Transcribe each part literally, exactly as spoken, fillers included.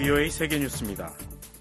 브이오에이 세계뉴스입니다.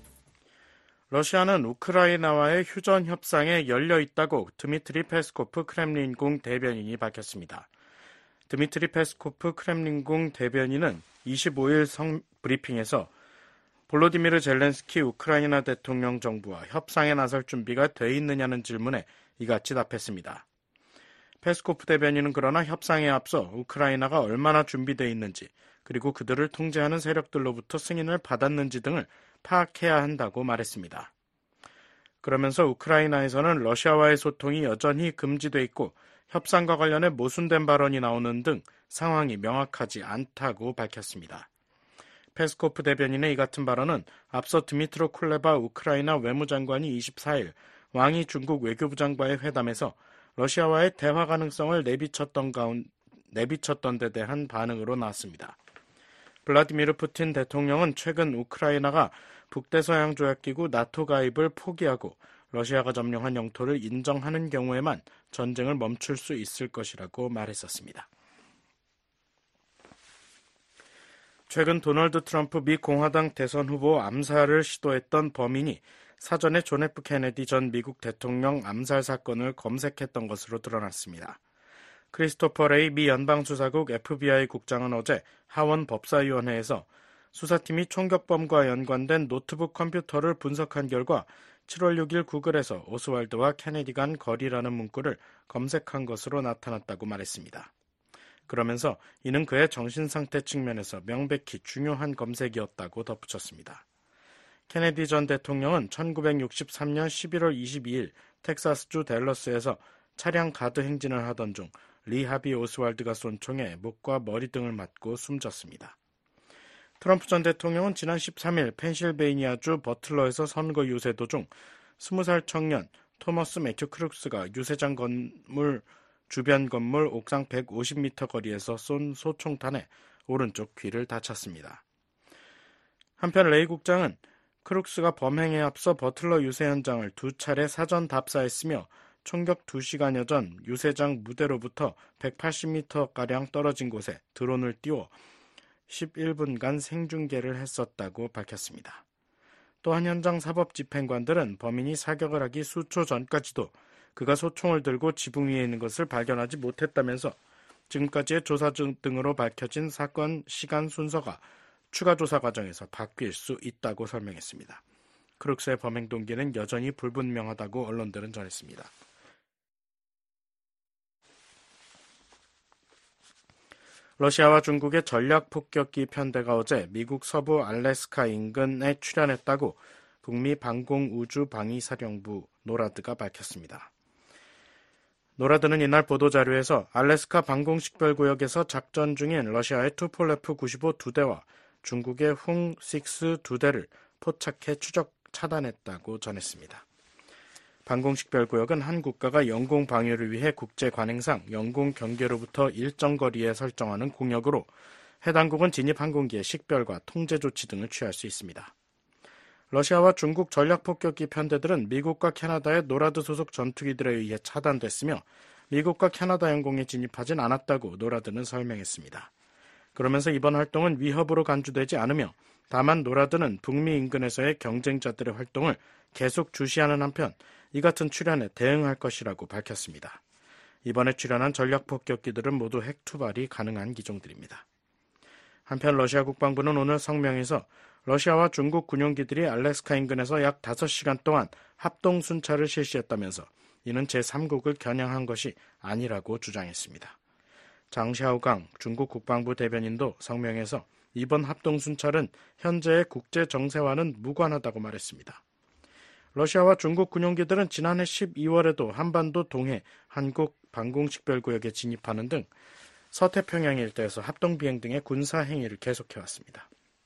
러시아는 우크라이나와의 휴전 협상에 열려 있다고 드미트리 페스코프 크렘린궁 대변인이 밝혔습니다. 드미트리 페스코프 크렘린궁 대변인은 이십오일 성 브리핑에서 볼로디미르 젤렌스키 우크라이나 대통령 정부와 협상에 나설 준비가 돼 있느냐는 질문에 이같이 답했습니다. 페스코프 대변인은 그러나 협상에 앞서 우크라이나가 얼마나 준비되어 있는지, 그리고 그들을 통제하는 세력들로부터 승인을 받았는지 등을 파악해야 한다고 말했습니다. 그러면서 우크라이나에서는 러시아와의 소통이 여전히 금지돼 있고 협상과 관련해 모순된 발언이 나오는 등 상황이 명확하지 않다고 밝혔습니다. 페스코프 대변인의 이 같은 발언은 앞서 드미트로 쿨레바 우크라이나 외무장관이 이십사일 왕이 중국 외교부 장과의 회담에서 러시아와의 대화 가능성을 내비쳤던 가운 내비쳤던 데 대한 반응으로 나왔습니다. 블라디미르 푸틴 대통령은 최근 우크라이나가 북대서양 조약기구 나토 가입을 포기하고 러시아가 점령한 영토를 인정하는 경우에만 전쟁을 멈출 수 있을 것이라고 말했었습니다. 최근 도널드 트럼프 미 공화당 대선 후보 암살을 시도했던 범인이 사전에 존 에프 케네디 전 미국 대통령 암살 사건을 검색했던 것으로 드러났습니다. 크리스토퍼 레이 미 연방수사국 에프비아이 국장은 어제 하원 법사위원회에서 수사팀이 총격범과 연관된 노트북 컴퓨터를 분석한 결과 칠월 육일 구글에서 오스왈드와 케네디 간 거리라는 문구를 검색한 것으로 나타났다고 말했습니다. 그러면서 이는 그의 정신상태 측면에서 명백히 중요한 검색이었다고 덧붙였습니다. 케네디 전 대통령은 천구백육십삼년 십일월 이십이일 텍사스주 댈러스에서 차량 가드 행진을 하던 중 리 하비 오스왈드가 쏜 총에 목과 머리 등을 맞고 숨졌습니다. 트럼프 전 대통령은 지난 십삼일 펜실베이니아주 버틀러에서 선거 유세 도중 스무 살 청년 토머스 매튜 크룩스가 유세장 건물 주변 건물 옥상 백오십 미터 거리에서 쏜 소총탄에 오른쪽 귀를 다쳤습니다. 한편 레이 국장은 크룩스가 범행에 앞서 버틀러 유세 현장을 두 차례 사전 답사했으며 총격 두 시간여 전 유세장 무대로부터 백팔십 미터가량 떨어진 곳에 드론을 띄워 십일분간 생중계를 했었다고 밝혔습니다. 또한 현장 사법집행관들은 범인이 사격을 하기 수초 전까지도 그가 소총을 들고 지붕 위에 있는 것을 발견하지 못했다면서 지금까지의 조사 등으로 밝혀진 사건 시간 순서가 추가 조사 과정에서 바뀔 수 있다고 설명했습니다. 크룩스의 범행 동기는 여전히 불분명하다고 언론들은 전했습니다. 러시아와 중국의 전략폭격기 편대가 어제 미국 서부 알래스카 인근에 출현했다고 북미 방공우주방위사령부 노라드가 밝혔습니다. 노라드는 이날 보도자료에서 알래스카 방공식별구역에서 작전 중인 러시아의 투폴레프 구십오 두 대와 중국의 홍 육 두 대를 포착해 추적 차단했다고 전했습니다. 방공식별구역은 한 국가가 영공 방위를 위해 국제관행상 영공 경계로부터 일정 거리에 설정하는 공역으로 해당국은 진입 항공기의 식별과 통제 조치 등을 취할 수 있습니다. 러시아와 중국 전략폭격기 편대들은 미국과 캐나다의 노라드 소속 전투기들에 의해 차단됐으며 미국과 캐나다 영공에 진입하진 않았다고 노라드는 설명했습니다. 그러면서 이번 활동은 위협으로 간주되지 않으며 다만 노라드는 북미 인근에서의 경쟁자들의 활동을 계속 주시하는 한편 이 같은 출현에 대응할 것이라고 밝혔습니다. 이번에 출현한 전략폭격기들은 모두 핵 투발이 가능한 기종들입니다. 한편 러시아 국방부는 오늘 성명에서 러시아와 중국 군용기들이 알래스카 인근에서 약 다섯 시간 동안 합동 순찰을 실시했다면서 이는 제삼국을 겨냥한 것이 아니라고 주장했습니다. 장샤오강 중국 국방부 대변인도 성명에서 이번 합동 순찰은 현재의 국제 정세와는 무관하다고 말했습니다. 러시아와 중국 군용기들은 지난해 십이월에도 한반도 동해 한국 방공식별구역에 진입하는 등 서태평양 일대에서 합동비행 등의 군사행위를 계속해왔습니다.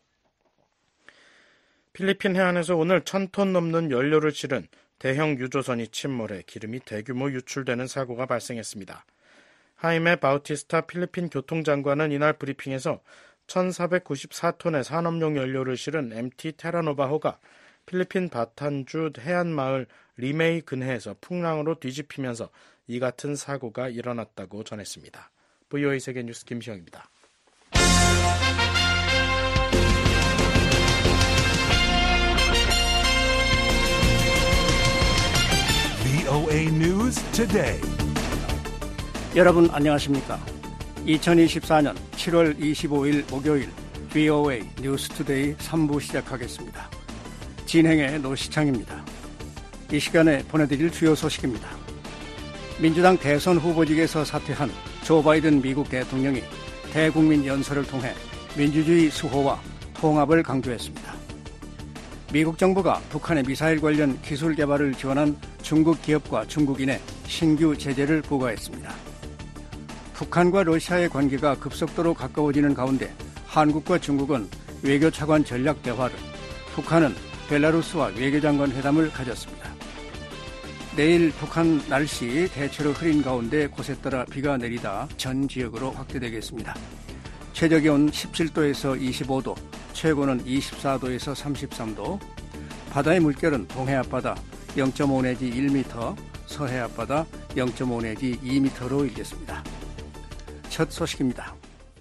필리핀 해안에서 오늘 천 톤 넘는 연료를 실은 대형 유조선이 침몰해 기름이 대규모 유출되는 사고가 발생했습니다. 하이메 바우티스타 필리핀 교통장관은 이날 브리핑에서 천사백구십사 톤의 산업용 연료를 실은 엠티 테라노바호가 필리핀 바탄주 해안마을 리메이 근해에서 풍랑으로 뒤집히면서 이 같은 사고가 일어났다고 전했습니다. 브이오에이 세계뉴스 김시영입니다. 브이오에이 News Today. 여러분 안녕하십니까? 이천이십사년 칠월 이십오일 목요일 브이오에이 뉴스 투데이 삼 부 시작하겠습니다. 진행의 노시창입니다. 이 시간에 보내드릴 주요 소식입니다. 민주당 대선 후보직에서 사퇴한 조 바이든 미국 대통령이 대국민 연설을 통해 민주주의 수호와 통합을 강조했습니다. 미국 정부가 북한의 미사일 관련 기술 개발을 지원한 중국 기업과 중국인의 신규 제재를 부과했습니다. 북한과 러시아의 관계가 급속도로 가까워지는 가운데 한국과 중국은 외교차관 전략 대화를, 북한은 벨라루스와 외교장관 회담을 가졌습니다. 내일 북한 날씨 대체로 흐린 가운데 곳에 따라 비가 내리다 전 지역으로 확대되겠습니다. 최저기온 십칠도에서 이십오도, 최고는 이십사도에서 삼십삼도, 바다의 물결은 동해 앞바다 영 점 오 내지 일 미터, 서해 앞바다 영 점 오 내지 이 미터로 일겠습니다. 첫 소식입니다.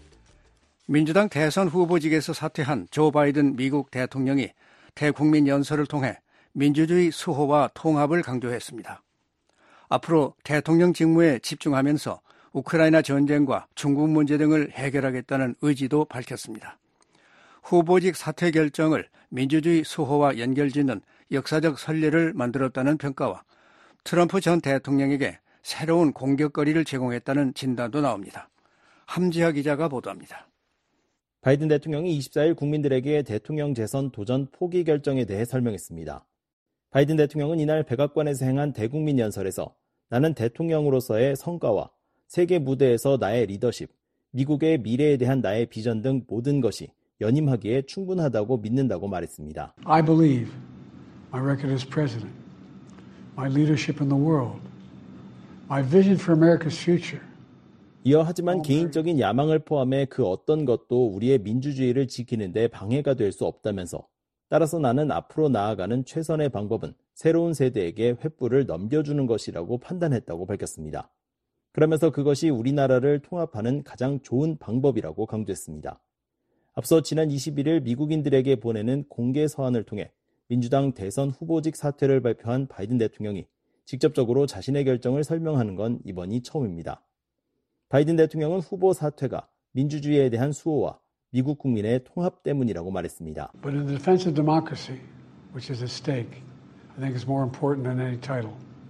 민주당 대선 후보직에서 사퇴한 조 바이든 미국 대통령이 대국민 연설을 통해 민주주의 수호와 통합을 강조했습니다. 앞으로 대통령 직무에 집중하면서 우크라이나 전쟁과 중국 문제 등을 해결하겠다는 의지도 밝혔습니다. 후보직 사퇴 결정을 민주주의 수호와 연결짓는 역사적 선례를 만들었다는 평가와 트럼프 전 대통령에게 새로운 공격거리를 제공했다는 진단도 나옵니다. 함지하 기자가 보도합니다. 바이든 대통령이 이십사일 국민들에게 대통령 재선 도전 포기 결정에 대해 설명했습니다. 바이든 대통령은 이날 백악관에서 행한 대국민 연설에서 나는 대통령으로서의 성과와 세계 무대에서 나의 리더십, 미국의 미래에 대한 나의 비전 등 모든 것이 연임하기에 충분하다고 믿는다고 말했습니다. I believe my record as president, my leadership in the world, my vision for America's future. 이어 하지만 개인적인 야망을 포함해 그 어떤 것도 우리의 민주주의를 지키는 데 방해가 될 수 없다면서 따라서 나는 앞으로 나아가는 최선의 방법은 새로운 세대에게 횃불을 넘겨주는 것이라고 판단했다고 밝혔습니다. 그러면서 그것이 우리나라를 통합하는 가장 좋은 방법이라고 강조했습니다. 앞서 지난 이십일일 미국인들에게 보내는 공개 서한을 통해 민주당 대선 후보직 사퇴를 발표한 바이든 대통령이 직접적으로 자신의 결정을 설명하는 건 이번이 처음입니다. 바이든 대통령은 후보 사퇴가 민주주의에 대한 수호와 미국 국민의 통합 때문이라고 말했습니다. But in the defense of democracy, which is at stake, I think it's more important than any title.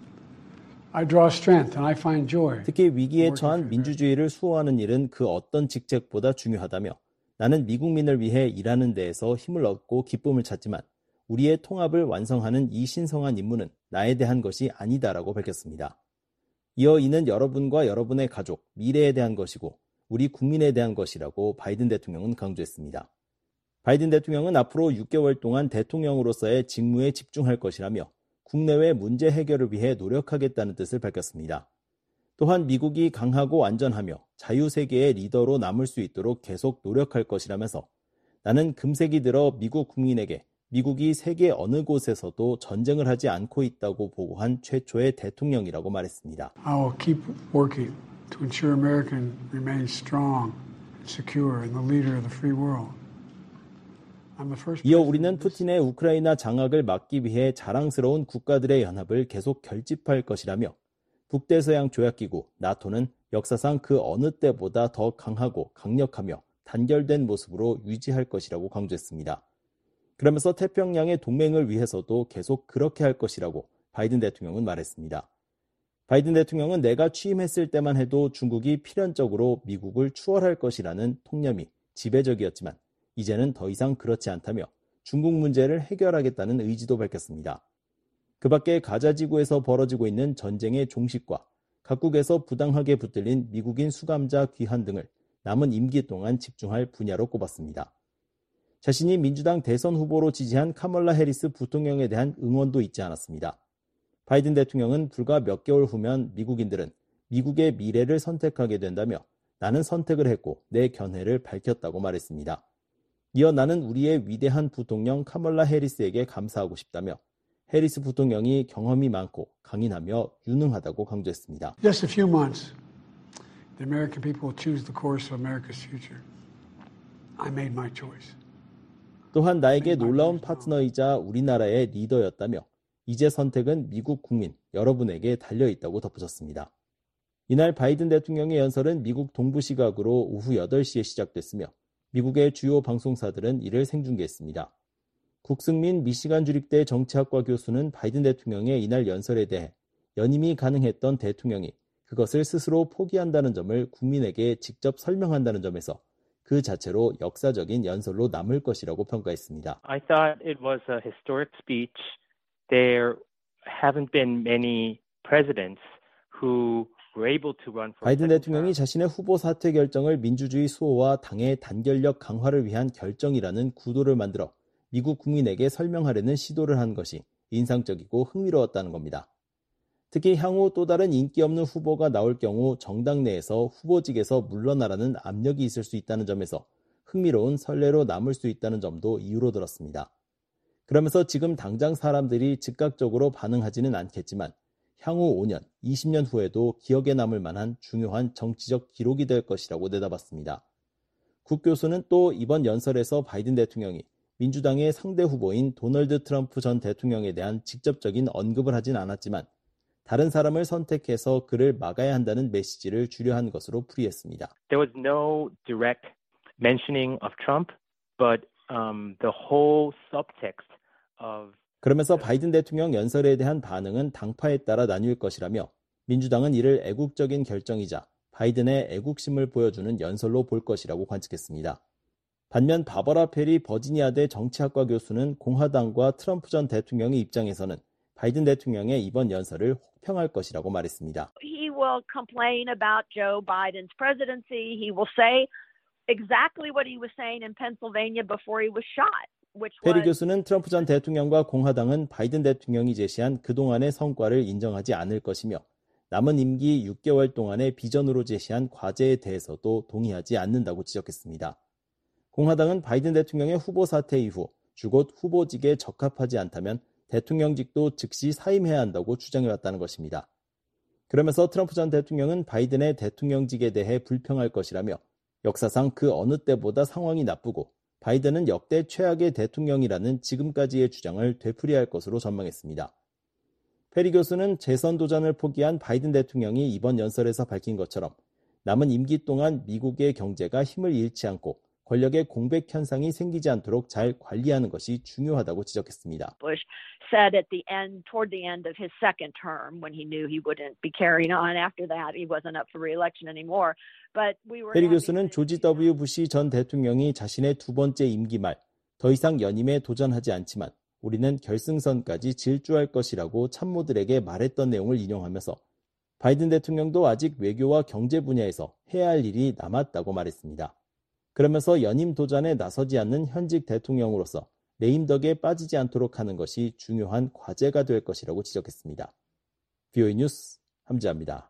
I draw strength and I find joy. 특히 위기에 처한 민주주의를 수호하는 일은 그 어떤 직책보다 중요하다며 나는 미국민을 위해 일하는 데에서 힘을 얻고 기쁨을 찾지만 우리의 통합을 완성하는 이 신성한 임무는 나에 대한 것이 아니다라고 밝혔습니다. 이어 이는 여러분과 여러분의 가족, 미래에 대한 것이고 우리 국민에 대한 것이라고 바이든 대통령은 강조했습니다. 바이든 대통령은 앞으로 육 개월 동안 대통령으로서의 직무에 집중할 것이라며 국내외 문제 해결을 위해 노력하겠다는 뜻을 밝혔습니다. 또한 미국이 강하고 안전하며 자유세계의 리더로 남을 수 있도록 계속 노력할 것이라면서 나는 금세기 들어 미국 국민에게 미국이 세계 어느 곳에서도 전쟁을 하지 않고 있다고 보고한 최초의 대통령이라고 말했습니다. I will keep working to ensure America remains strong and secure and the leader of the free world. I'm the first 이어 우리는 푸틴의 우크라이나 장악을 막기 위해 자랑스러운 국가들의 연합을 계속 결집할 것이라며 북대서양 조약기구 나토는 역사상 그 어느 때보다 더 강하고 강력하며 단결된 모습으로 유지할 것이라고 강조했습니다. 그러면서 태평양의 동맹을 위해서도 계속 그렇게 할 것이라고 바이든 대통령은 말했습니다. 바이든 대통령은 내가 취임했을 때만 해도 중국이 필연적으로 미국을 추월할 것이라는 통념이 지배적이었지만 이제는 더 이상 그렇지 않다며 중국 문제를 해결하겠다는 의지도 밝혔습니다. 그 밖에 가자지구에서 벌어지고 있는 전쟁의 종식과 각국에서 부당하게 붙들린 미국인 수감자 귀환 등을 남은 임기 동안 집중할 분야로 꼽았습니다. 자신이 민주당 대선 후보로 지지한 카멀라 해리스 부통령에 대한 응원도 잊지 않았습니다. 바이든 대통령은 불과 몇 개월 후면 미국인들은 미국의 미래를 선택하게 된다며 나는 선택을 했고 내 견해를 밝혔다고 말했습니다. 이어 나는 우리의 위대한 부통령 카멀라 해리스에게 감사하고 싶다며 해리스 부통령이 경험이 많고 강인하며 유능하다고 강조했습니다. Just a few months, the American people will choose the course of America's future. I made my choice. 또한 나에게 놀라운 파트너이자 우리나라의 리더였다며 이제 선택은 미국 국민, 여러분에게 달려있다고 덧붙였습니다. 이날 바이든 대통령의 연설은 미국 동부 시각으로 오후 여덟 시에 시작됐으며 미국의 주요 방송사들은 이를 생중계했습니다. 국승민 미시간 주립대 정치학과 교수는 바이든 대통령의 이날 연설에 대해 연임이 가능했던 대통령이 그것을 스스로 포기한다는 점을 국민에게 직접 설명한다는 점에서 그 자체로 역사적인 연설로 남을 것이라고 평가했습니다. I thought it was a historic speech. There haven't been many presidents who were able to run for 바이든 대통령이 자신의 후보 사퇴 결정을 민주주의 수호와 당의 단결력 강화를 위한 결정이라는 구도를 만들어 미국 국민에게 설명하려는 시도를 한 것이 인상적이고 흥미로웠다는 겁니다. 특히 향후 또 다른 인기 없는 후보가 나올 경우 정당 내에서 후보직에서 물러나라는 압력이 있을 수 있다는 점에서 흥미로운 선례로 남을 수 있다는 점도 이유로 들었습니다. 그러면서 지금 당장 사람들이 즉각적으로 반응하지는 않겠지만 향후 오 년, 이십 년 후에도 기억에 남을 만한 중요한 정치적 기록이 될 것이라고 내다봤습니다. 국 교수는 또 이번 연설에서 바이든 대통령이 민주당의 상대 후보인 도널드 트럼프 전 대통령에 대한 직접적인 언급을 하진 않았지만 다른 사람을 선택해서 그를 막아야 한다는 메시지를 주려 한 것으로 풀이했습니다. There was no direct mentioning of Trump, but um, the whole subtext of 그러면서 바이든 대통령 연설에 대한 반응은 당파에 따라 나뉠 것이라며 민주당은 이를 애국적인 결정이자 바이든의 애국심을 보여주는 연설로 볼 것이라고 관측했습니다. 반면 바버라 페리 버지니아대 정치학과 교수는 공화당과 트럼프 전 대통령의 입장에서는 바이든 대통령의 이번 연설을 혹평할 것이라고 말했습니다. He will complain about Joe Biden's presidency. He will say exactly what he was saying in Pennsylvania before he was shot. 페리 교수는 트럼프 전 대통령과 공화당은 바이든 대통령이 제시한 그동안의 성과를 인정하지 않을 것이며 남은 임기 육 개월 동안의 비전으로 제시한 과제에 대해서도 동의하지 않는다고 지적했습니다. 공화당은 바이든 대통령의 후보 사퇴 이후 주곧 후보직에 적합하지 않다면 대통령직도 즉시 사임해야 한다고 주장해왔다는 것입니다. 그러면서 트럼프 전 대통령은 바이든의 대통령직에 대해 불평할 것이라며 역사상 그 어느 때보다 상황이 나쁘고 바이든은 역대 최악의 대통령이라는 지금까지의 주장을 되풀이할 것으로 전망했습니다. 페리 교수는 재선 도전을 포기한 바이든 대통령이 이번 연설에서 밝힌 것처럼 남은 임기 동안 미국의 경제가 힘을 잃지 않고 권력의 공백 현상이 생기지 않도록 잘 관리하는 것이 중요하다고 지적했습니다. Bush said at the end, toward the end of his second term, when he knew he wouldn't be carrying on after that, he wasn't up for re-election anymore. But we were. 페리 교수는 조지 더블유 부시 전 대통령이 자신의 두 번째 임기 말 더 이상 연임에 도전하지 않지만 우리는 결승선까지 질주할 것이라고 참모들에게 말했던 내용을 인용하면서 바이든 대통령도 아직 외교와 경제 분야에서 해야 할 일이 남았다고 말했습니다. 그러면서 연임 도전에 나서지 않는 현직 대통령으로서 레임덕에 빠지지 않도록 하는 것이 중요한 과제가 될 것이라고 지적했습니다. 브이오에이 뉴스 함지아입니다.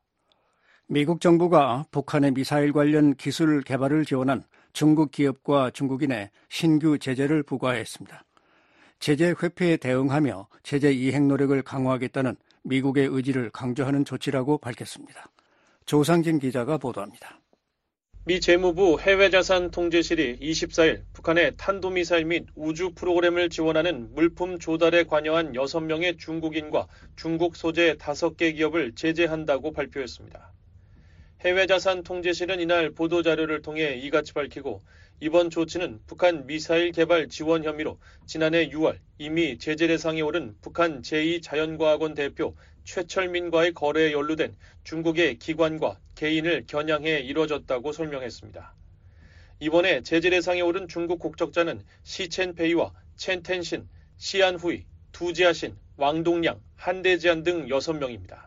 미국 정부가 북한의 미사일 관련 기술 개발을 지원한 중국 기업과 중국인의 신규 제재를 부과했습니다. 제재 회피에 대응하며 제재 이행 노력을 강화하겠다는 미국의 의지를 강조하는 조치라고 밝혔습니다. 조상진 기자가 보도합니다. 미 재무부 해외자산통제실이 이십사일 북한의 탄도미사일 및 우주 프로그램을 지원하는 물품 조달에 관여한 여섯 명의 중국인과 중국 소재 다섯 개 기업을 제재한다고 발표했습니다. 해외자산통제실은 이날 보도자료를 통해 이같이 밝히고 이번 조치는 북한 미사일 개발 지원 혐의로 지난해 유월 이미 제재 대상에 오른 북한 제이 자연과학원 대표 최철민과의 거래에 연루된 중국의 기관과 개인을 겨냥해 이뤄졌다고 설명했습니다. 이번에 제재 대상에 오른 중국 국적자는 시첸페이와 첸텐신, 시안후이, 두지아신, 왕동량, 한대지안 등 여섯 명입니다.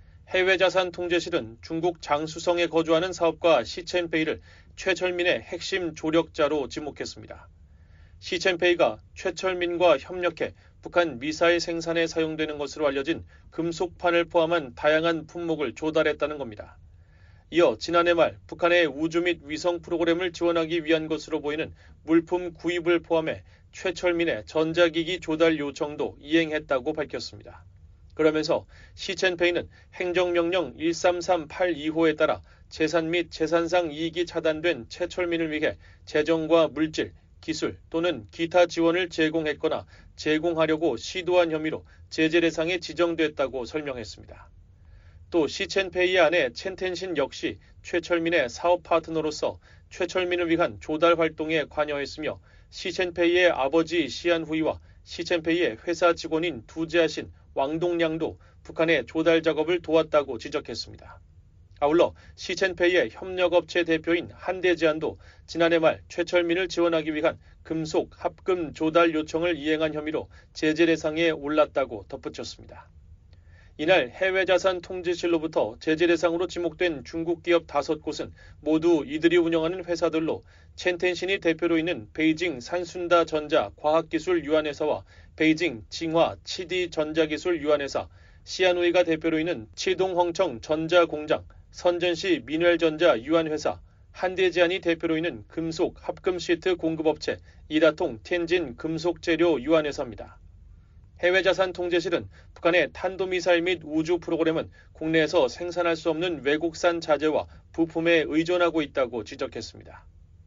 해외자산통제실은 중국 장수성에 거주하는 사업가 시첸페이를 최철민의 핵심 조력자로 지목했습니다. 시첸페이가 최철민과 협력해 북한 미사일 생산에 사용되는 것으로 알려진 금속판을 포함한 다양한 품목을 조달했다는 겁니다. 이어 지난해 말 북한의 우주 및 위성 프로그램을 지원하기 위한 것으로 보이는 물품 구입을 포함해 최철민의 전자기기 조달 요청도 이행했다고 밝혔습니다. 그러면서 시첸페이는 행정명령 일삼삼팔이호에 따라 재산 및 재산상 이익이 차단된 최철민을 위해 재정과 물질, 기술 또는 기타 지원을 제공했거나 제공하려고 시도한 혐의로 제재 대상에 지정됐다고 설명했습니다. 또 시첸페이의 아내 첸텐신 역시 최철민의 사업 파트너로서 최철민을 위한 조달 활동에 관여했으며 시첸페이의 아버지 시안후이와 시첸페이의 회사 직원인 두제아신 왕동량도 북한의 조달 작업을 도왔다고 지적했습니다. 아울러 시첸페이의 협력업체 대표인 한대제안도 지난해 말 최철민을 지원하기 위한 금속 합금 조달 요청을 이행한 혐의로 제재 대상에 올랐다고 덧붙였습니다. 이날 해외자산 통제실로부터 제재 대상으로 지목된 중국 기업 다섯 곳은 모두 이들이 운영하는 회사들로 첸텐신이 대표로 있는 베이징 산순다 전자 과학기술 유한회사와 베이징 징화 치디 전자기술 유한회사, 시안우이가 대표로 있는 치동헝청 전자공장, 선전시 민웰전자 유한회사, 한대제안이 대표로 있는 금속 합금 시트 공급업체 이다통 텐진 금속재료 유한회사입니다. 해외자산 통제실은 북한의 탄도미사일 및 우주 프로그램은 국내에서 생산할 수 없는 외국산 자재와 부품에 의존하고 있다고 지적했습니다.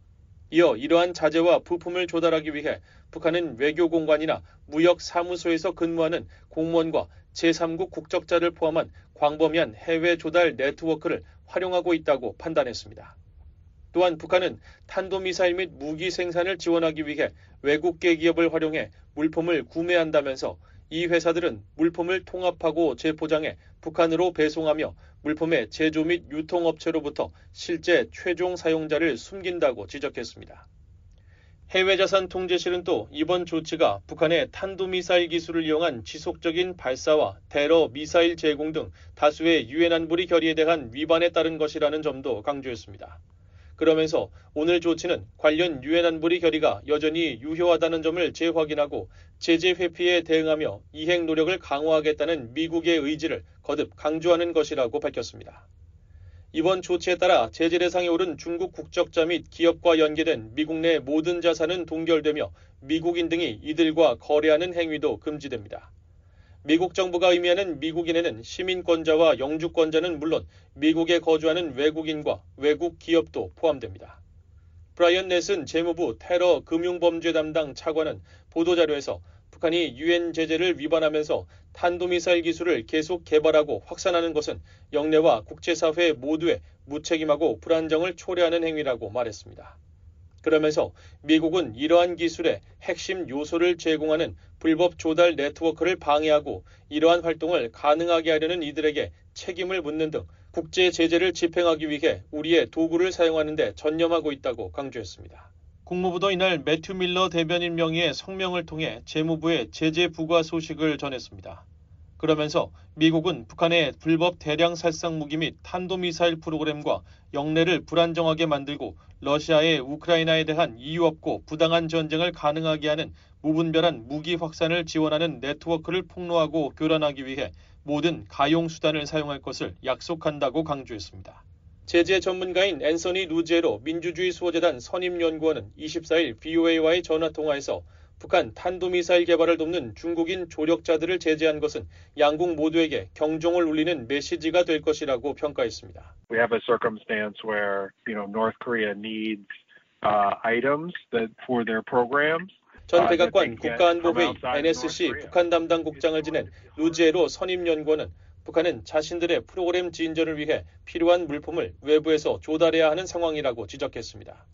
이어 이러한 자재와 부품을 조달하기 위해 북한은 외교공관이나 무역사무소에서 근무하는 공무원과 제삼국 국적자를 포함한 광범위한 해외 조달 네트워크를 활용하고 있다고 판단했습니다. 또한 북한은 탄도미사일 및 무기 생산을 지원하기 위해 외국계 기업을 활용해 물품을 구매한다면서 이 회사들은 물품을 통합하고 재포장해 북한으로 배송하며 물품의 제조 및 유통업체로부터 실제 최종 사용자를 숨긴다고 지적했습니다. 해외자산 통제실은 또 이번 조치가 북한의 탄도미사일 기술을 이용한 지속적인 발사와 테러 미사일 제공 등 다수의 유엔 안보리 결의에 대한 위반에 따른 것이라는 점도 강조했습니다. 그러면서 오늘 조치는 관련 유엔 안보리 결의가 여전히 유효하다는 점을 재확인하고 제재 회피에 대응하며 이행 노력을 강화하겠다는 미국의 의지를 거듭 강조하는 것이라고 밝혔습니다. 이번 조치에 따라 제재 대상에 오른 중국 국적자 및 기업과 연계된 미국 내 모든 자산은 동결되며 미국인 등이 이들과 거래하는 행위도 금지됩니다. 미국 정부가 의미하는 미국인에는 시민권자와 영주권자는 물론 미국에 거주하는 외국인과 외국 기업도 포함됩니다. 브라이언 넷슨 재무부 테러 금융범죄 담당 차관은 보도자료에서 북한이 유엔 제재를 위반하면서 탄도미사일 기술을 계속 개발하고 확산하는 것은 영내와 국제사회 모두의 무책임하고 불안정을 초래하는 행위라고 말했습니다. 그러면서 미국은 이러한 기술의 핵심 요소를 제공하는 불법 조달 네트워크를 방해하고 이러한 활동을 가능하게 하려는 이들에게 책임을 묻는 등 국제 제재를 집행하기 위해 우리의 도구를 사용하는 데 전념하고 있다고 강조했습니다. 국무부도 이날 매튜 밀러 대변인 명의의 성명을 통해 재무부에 제재 부과 소식을 전했습니다. 그러면서 미국은 북한의 불법 대량 살상 무기 및 탄도미사일 프로그램과 영내를 불안정하게 만들고 러시아의 우크라이나에 대한 이유 없고 부당한 전쟁을 가능하게 하는 무분별한 무기 확산을 지원하는 네트워크를 폭로하고 교란하기 위해 모든 가용 수단을 사용할 것을 약속한다고 강조했습니다. 제재 전문가인 앤서니 루제로 민주주의 수호재단 선임연구원은 이십사일 브이오에이와의 전화통화에서 북한 탄도미사일 개발을 돕는 중국인 조력자들을 제재한 것은 양국 모두에게 경종을 울리는 메시지가 될 것이라고 평가했습니다. We have a circumstance where, you know, North Korea needs uh, items that for their programs. 전 백악관 국가안보회의 엔에스씨 북한 담당 국장을 지낸 루지에로 선임연구원은 북한은 자신들의 프로그램 진전을 위해 필요한 물품을 외부에서 조달해야 하는 상황이라고 지적했습니다.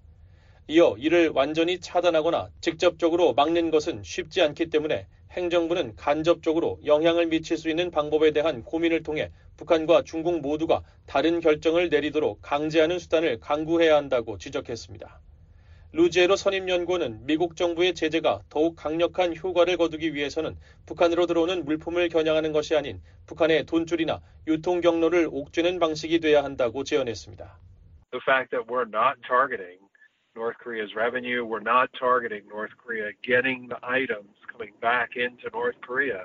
이어 이를 완전히 차단하거나 직접적으로 막는 것은 쉽지 않기 때문에 행정부는 간접적으로 영향을 미칠 수 있는 방법에 대한 고민을 통해 북한과 중국 모두가 다른 결정을 내리도록 강제하는 수단을 강구해야 한다고 지적했습니다. 루지에로 선임연구원은 미국 정부의 제재가 더욱 강력한 효과를 거두기 위해서는 북한으로 들어오는 물품을 겨냥하는 것이 아닌 북한의 돈줄이나 유통 경로를 옥죄는 방식이 돼야 한다고 제언했습니다. The fact that we're not targeting North Korea's revenue, we're not targeting North Korea getting the items coming back into North Korea.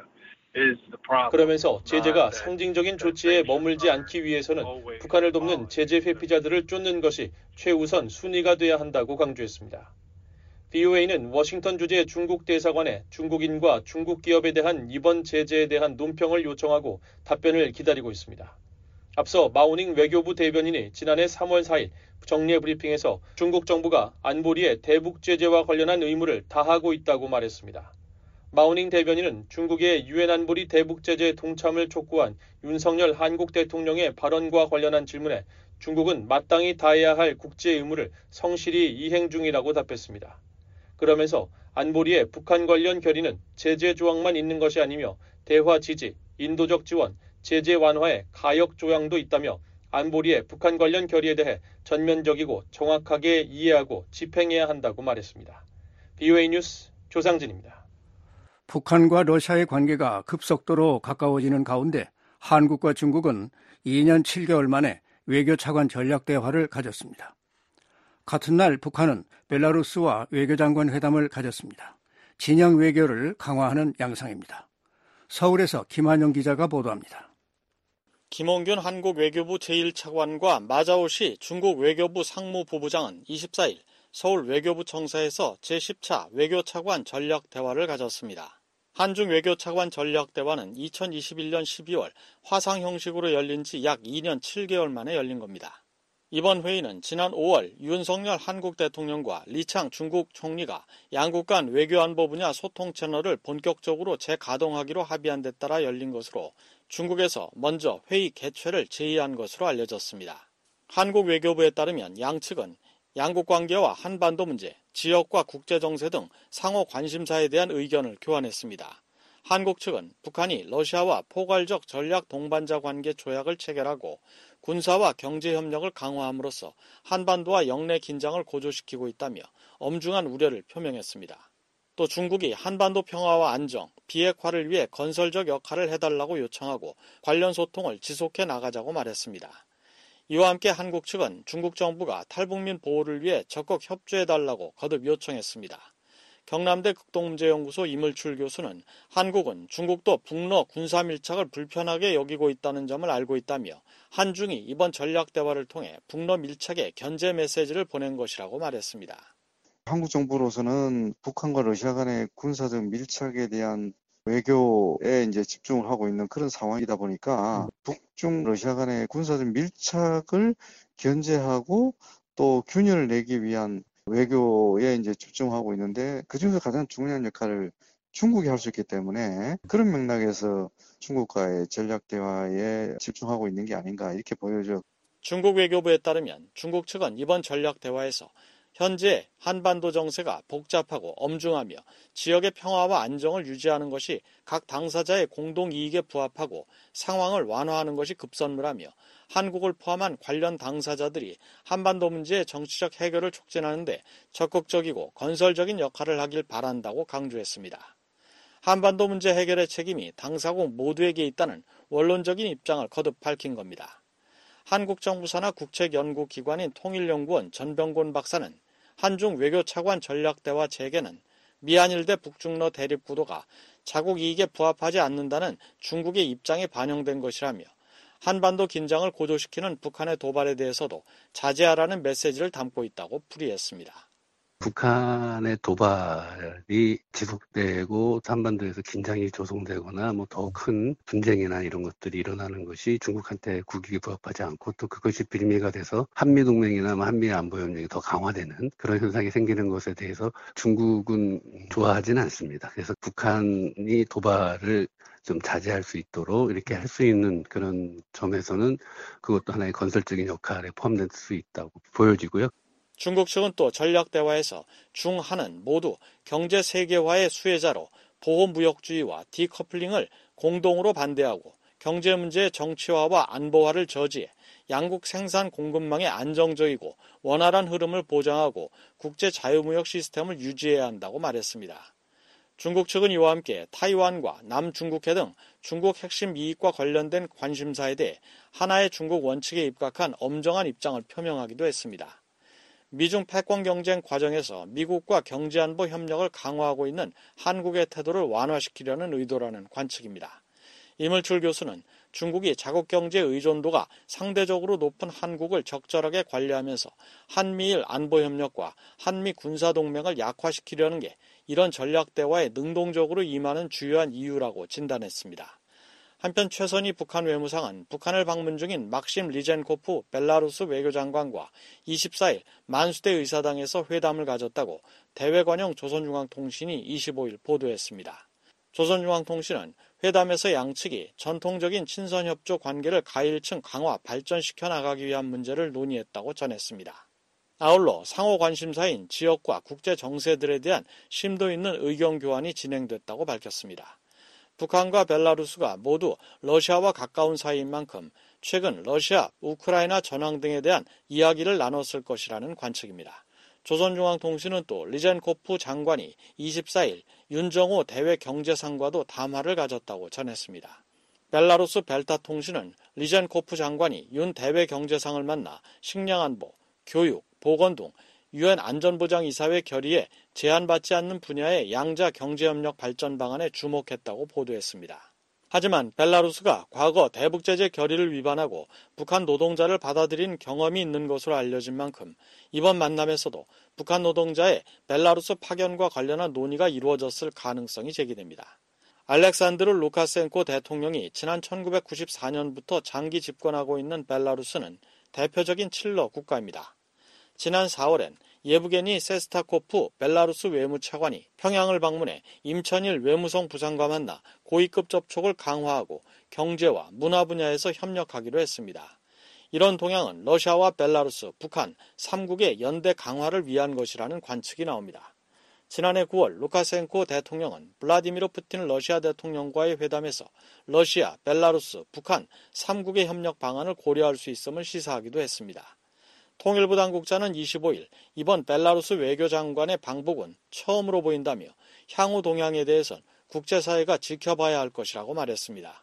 그러면서 제재가 상징적인 조치에 머물지 않기 위해서는 북한을 돕는 제재 회피자들을 쫓는 것이 최우선 순위가 돼야 한다고 강조했습니다. 브이오에이는 워싱턴 주재 중국 대사관에 중국인과 중국 기업에 대한 이번 제재에 대한 논평을 요청하고 답변을 기다리고 있습니다. 앞서 마오닝 외교부 대변인이 지난해 삼월 사일 정례 브리핑에서 중국 정부가 안보리의 대북 제재와 관련한 의무를 다하고 있다고 말했습니다. 마오닝 대변인은 중국의 유엔 안보리 대북 제재 동참을 촉구한 윤석열 한국 대통령의 발언과 관련한 질문에 중국은 마땅히 다해야 할 국제 의무를 성실히 이행 중이라고 답했습니다. 그러면서 안보리의 북한 관련 결의는 제재 조항만 있는 것이 아니며 대화 지지, 인도적 지원, 제재 완화의 가역 조항도 있다며 안보리의 북한 관련 결의에 대해 전면적이고 정확하게 이해하고 집행해야 한다고 말했습니다. 비오에이 뉴스 조상진입니다. 북한과 러시아의 관계가 급속도로 가까워지는 가운데 한국과 중국은 이 년 칠 개월 만에 외교차관 전략 대화를 가졌습니다. 같은 날 북한은 벨라루스와 외교장관 회담을 가졌습니다. 진영 외교를 강화하는 양상입니다. 서울에서 김한영 기자가 보도합니다. 김홍균 한국 외교부 제일 차관과 마자오시 중국 외교부 상무부부장은 이십사일 서울 외교부 청사에서 제십 차 외교차관 전략 대화를 가졌습니다. 한중 외교차관 전략 대화는 이천이십일년 십이월 화상 형식으로 열린 지 약 이 년 칠 개월 만에 열린 겁니다. 이번 회의는 지난 오월 윤석열 한국 대통령과 리창 중국 총리가 양국 간 외교안보 분야 소통 채널을 본격적으로 재가동하기로 합의한 데 따라 열린 것으로 중국에서 먼저 회의 개최를 제의한 것으로 알려졌습니다. 한국 외교부에 따르면 양측은 양국 관계와 한반도 문제, 지역과 국제정세 등 상호 관심사에 대한 의견을 교환했습니다. 한국 측은 북한이 러시아와 포괄적 전략 동반자 관계 조약을 체결하고 군사와 경제 협력을 강화함으로써 한반도와 영내 긴장을 고조시키고 있다며 엄중한 우려를 표명했습니다. 또 중국이 한반도 평화와 안정, 비핵화를 위해 건설적 역할을 해달라고 요청하고 관련 소통을 지속해 나가자고 말했습니다. 이와 함께 한국 측은 중국 정부가 탈북민 보호를 위해 적극 협조해달라고 거듭 요청했습니다. 경남대 극동문제연구소 이물출 교수는 한국은 중국도 북러 군사 밀착을 불편하게 여기고 있다는 점을 알고 있다며 한중이 이번 전략 대화를 통해 북러 밀착에 견제 메시지를 보낸 것이라고 말했습니다. 한국 정부로서는 북한과 러시아 간의 군사적 밀착에 대한 외교에 이제 집중을 하고 있는 그런 상황이다 보니까 북중 러시아 간의 군사적 밀착을 견제하고 또 균열을 내기 위한 외교에 이제 집중하고 있는데 그중에서 가장 중요한 역할을 중국이 할 수 있기 때문에 그런 맥락에서 중국과의 전략 대화에 집중하고 있는 게 아닌가 이렇게 보여져. 중국 외교부에 따르면 중국 측은 이번 전략 대화에서 현재 한반도 정세가 복잡하고 엄중하며 지역의 평화와 안정을 유지하는 것이 각 당사자의 공동 이익에 부합하고 상황을 완화하는 것이 급선무라며 한국을 포함한 관련 당사자들이 한반도 문제의 정치적 해결을 촉진하는 데 적극적이고 건설적인 역할을 하길 바란다고 강조했습니다. 한반도 문제 해결의 책임이 당사국 모두에게 있다는 원론적인 입장을 거듭 밝힌 겁니다. 한국 정부 산하 국책연구기관인 통일연구원 전병곤 박사는 한중 외교차관 전략대화 재개는 미한일 대 북중러 대립구도가 자국 이익에 부합하지 않는다는 중국의 입장에 반영된 것이라며 한반도 긴장을 고조시키는 북한의 도발에 대해서도 자제하라는 메시지를 담고 있다고 풀이했습니다. 북한의 도발이 지속되고 한반도에서 긴장이 조성되거나 뭐 더 큰 분쟁이나 이런 것들이 일어나는 것이 중국한테 국익에 부합하지 않고 또 그것이 빌미가 돼서 한미동맹이나 한미 안보협력이 더 강화되는 그런 현상이 생기는 것에 대해서 중국은 좋아하지는 않습니다. 그래서 북한이 도발을 좀 자제할 수 있도록 이렇게 할 수 있는 그런 점에서는 그것도 하나의 건설적인 역할에 포함될 수 있다고 보여지고요. 중국 측은 또 전략대화에서 중한은 모두 경제 세계화의 수혜자로 보호무역주의와 디커플링을 공동으로 반대하고 경제 문제의 정치화와 안보화를 저지해 양국 생산 공급망의 안정적이고 원활한 흐름을 보장하고 국제 자유무역 시스템을 유지해야 한다고 말했습니다. 중국 측은 이와 함께 타이완과 남중국해 등 중국 핵심 이익과 관련된 관심사에 대해 하나의 중국 원칙에 입각한 엄정한 입장을 표명하기도 했습니다. 미중 패권 경쟁 과정에서 미국과 경제안보 협력을 강화하고 있는 한국의 태도를 완화시키려는 의도라는 관측입니다. 이물출 교수는 중국이 자국 경제 의존도가 상대적으로 높은 한국을 적절하게 관리하면서 한미일 안보협력과 한미 군사동맹을 약화시키려는 게 이런 전략 대화에 능동적으로 임하는 주요한 이유라고 진단했습니다. 한편 최선희 북한 외무상은 북한을 방문 중인 막심 리젠코프 벨라루스 외교장관과 이십사일 만수대 의사당에서 회담을 가졌다고 대외관용 조선중앙통신이 이십오일 보도했습니다. 조선중앙통신은 회담에서 양측이 전통적인 친선협조 관계를 가일층 강화 발전시켜 나가기 위한 문제를 논의했다고 전했습니다. 아울러 상호 관심사인 지역과 국제 정세들에 대한 심도 있는 의견 교환이 진행됐다고 밝혔습니다. 북한과 벨라루스가 모두 러시아와 가까운 사이인 만큼 최근 러시아, 우크라이나 전황 등에 대한 이야기를 나눴을 것이라는 관측입니다. 조선중앙통신은 또 리젠코프 장관이 이십사일 윤정호 대외경제상과도 담화를 가졌다고 전했습니다. 벨라루스 벨타통신은 리젠코프 장관이 윤 대외경제상을 만나 식량안보, 교육, 보건 등 유엔 안전보장이사회 결의에 제한받지 않는 분야의 양자 경제협력 발전 방안에 주목했다고 보도했습니다. 하지만 벨라루스가 과거 대북제재 결의를 위반하고 북한 노동자를 받아들인 경험이 있는 것으로 알려진 만큼 이번 만남에서도 북한 노동자의 벨라루스 파견과 관련한 논의가 이루어졌을 가능성이 제기됩니다. 알렉산드르 루카센코 대통령이 지난 천구백구십사년부터 장기 집권하고 있는 벨라루스는 대표적인 칠러 국가입니다. 지난 사월엔 예브게니 세스타코프 벨라루스 외무차관이 평양을 방문해 임천일 외무성 부장과 만나 고위급 접촉을 강화하고 경제와 문화 분야에서 협력하기로 했습니다. 이런 동향은 러시아와 벨라루스, 북한 삼국의 연대 강화를 위한 것이라는 관측이 나옵니다. 지난해 구월 루카센코 대통령은 블라디미르 푸틴 러시아 대통령과의 회담에서 러시아, 벨라루스, 북한 삼국의 협력 방안을 고려할 수 있음을 시사하기도 했습니다. 통일부 당국자는 이십오일 이번 벨라루스 외교장관의 방북은 처음으로 보인다며 향후 동향에 대해선 국제사회가 지켜봐야 할 것이라고 말했습니다.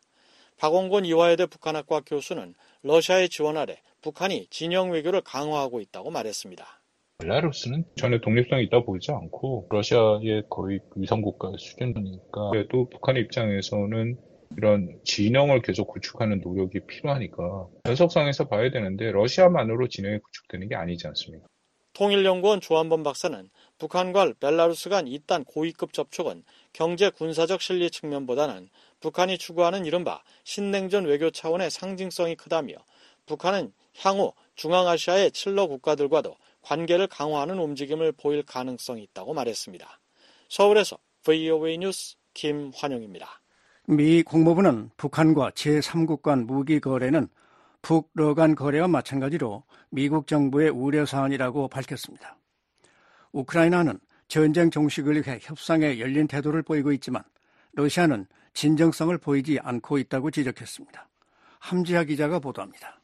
박원곤 이화여대 북한학과 교수는 러시아의 지원 아래 북한이 진영 외교를 강화하고 있다고 말했습니다. 벨라루스는 전혀 독립성이 있다고 보지 않고 러시아의 거의 위성국가 수준이니까 그래도 북한의 입장에서는 이런 진영을 계속 구축하는 노력이 필요하니까 연속상에서 봐야 되는데 러시아만으로 진영이 구축되는 게 아니지 않습니까? 통일연구원 조한범 박사는 북한과 벨라루스 간 이딴 고위급 접촉은 경제 군사적 실리 측면보다는 북한이 추구하는 이른바 신냉전 외교 차원의 상징성이 크다며 북한은 향후 중앙아시아의 칠러 국가들과도 관계를 강화하는 움직임을 보일 가능성이 있다고 말했습니다. 서울에서 브이오에이 뉴스 김환용입니다. 미 국무부는 북한과 제삼국 간 무기 거래는 북러 간 거래와 마찬가지로 미국 정부의 우려사안이라고 밝혔습니다. 우크라이나는 전쟁 종식을 위해 협상에 열린 태도를 보이고 있지만 러시아는 진정성을 보이지 않고 있다고 지적했습니다. 함지하 기자가 보도합니다.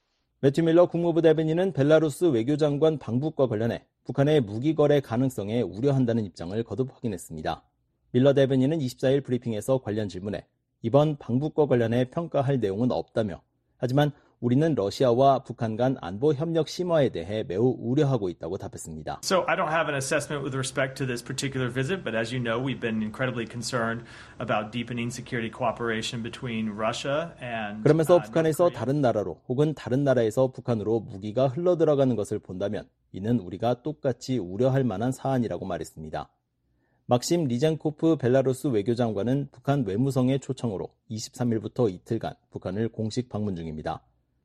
매튜 밀러 국무부 대변인은 벨라루스 외교장관 방북과 관련해 북한의 무기 거래 가능성에 우려한다는 입장을 거듭 확인했습니다. 밀러 대변인은 이십사일 브리핑에서 관련 질문에 이번 방북과 관련해 평가할 내용은 없다며 하지만 우리는 러시아와 북한 간 안보 협력 심화에 대해 매우 우려하고 있다고 답했습니다. So I don't have an assessment with respect to this particular visit, but as you know, we've been incredibly concerned about deepening security cooperation between Russia and 그러면서 북한에서 다른 나라로 혹은 다른 나라에서 북한으로 무기가 흘러들어가는 것을 본다면 이는 우리가 똑같이 우려할 만한 사안이라고 말했습니다. 막심 리젠코프 벨라루스 외교장관은 북한 외무성의 초청으로 이십삼일부터 이틀간 북한을 공식 방문 중입니다.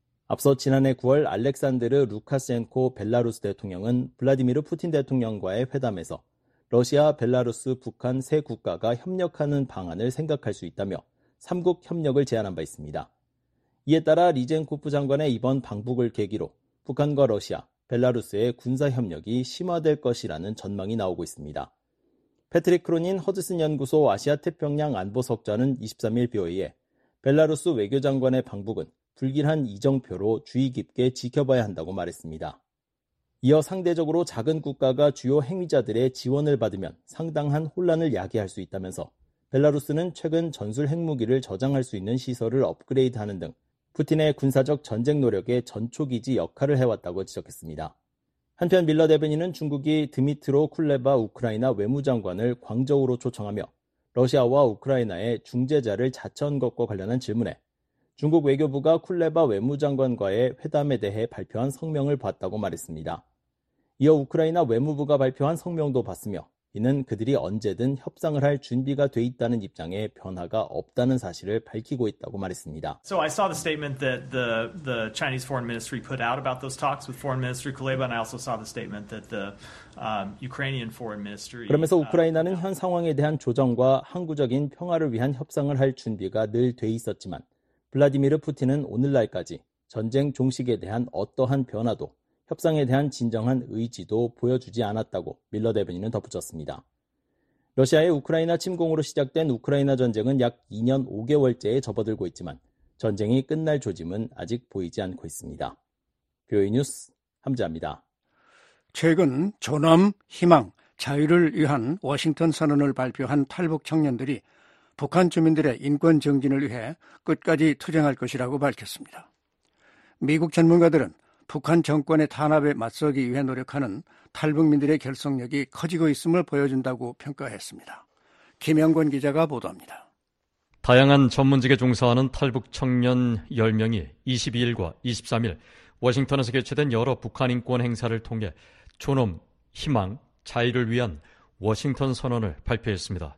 앞서 지난해 구월 알렉산드르 루카센코 벨라루스 대통령은 블라디미르 푸틴 대통령과의 회담에서 러시아, 벨라루스, 북한 세 국가가 협력하는 방안을 생각할 수 있다며 삼국 협력을 제안한 바 있습니다. 이에 따라 리젠코프 장관의 이번 방북을 계기로 북한과 러시아, 벨라루스의 군사협력이 심화될 것이라는 전망이 나오고 있습니다. 패트릭 크로닌 허드슨 연구소 아시아태평양 안보석자는 이십삼일 비오이에 벨라루스 외교장관의 방북은 불길한 이정표로 주의 깊게 지켜봐야 한다고 말했습니다. 이어 상대적으로 작은 국가가 주요 행위자들의 지원을 받으면 상당한 혼란을 야기할 수 있다면서 벨라루스는 최근 전술 핵무기를 저장할 수 있는 시설을 업그레이드하는 등 푸틴의 군사적 전쟁 노력의 전초기지 역할을 해왔다고 지적했습니다. 한편 밀러 대변인은 중국이 드미트로 쿨레바 우크라이나 외무장관을 광저우로 초청하며 러시아와 우크라이나의 중재자를 자처한 것과 관련한 질문에 중국 외교부가 쿨레바 외무장관과의 회담에 대해 발표한 성명을 봤다고 말했습니다. 이어 우크라이나 외무부가 발표한 성명도 봤으며 이는 그들이 언제든 협상을 할 준비가 돼 있다는 입장에 변화가 없다는 사실을 밝히고 있다고 말했습니다. So I saw the statement that the the Chinese Foreign Ministry put out about those talks with Foreign Minister Kuleba, and I also saw the statement that the um, Ukrainian Foreign Ministry. 그러면서 우크라이나는 현 상황에 대한 조정과 항구적인 평화를 위한 협상을 할 준비가 늘 돼 있었지만 블라디미르 푸틴은 오늘날까지 전쟁 종식에 대한 어떠한 변화도 협상에 대한 진정한 의지도 보여주지 않았다고 밀러 대변인은 덧붙였습니다. 러시아의 우크라이나 침공으로 시작된 우크라이나 전쟁은 약 이 년 오 개월째에 접어들고 있지만 전쟁이 끝날 조짐은 아직 보이지 않고 있습니다. 비오이 뉴스 함지아입니다. 최근 존엄, 희망, 자유를 위한 워싱턴 선언을 발표한 탈북 청년들이 북한 주민들의 인권 정진을 위해 끝까지 투쟁할 것이라고 밝혔습니다. 미국 전문가들은 북한 정권의 탄압에 맞서기 위해 노력하는 탈북민들의 결속력이 커지고 있음을 보여준다고 평가했습니다. 김영권 기자가 보도합니다. 다양한 전문직에 종사하는 탈북 청년 열 명이 이십이 일과 이십삼 일 워싱턴에서 개최된 여러 북한 인권 행사를 통해 존엄, 희망, 자유를 위한 워싱턴 선언을 발표했습니다.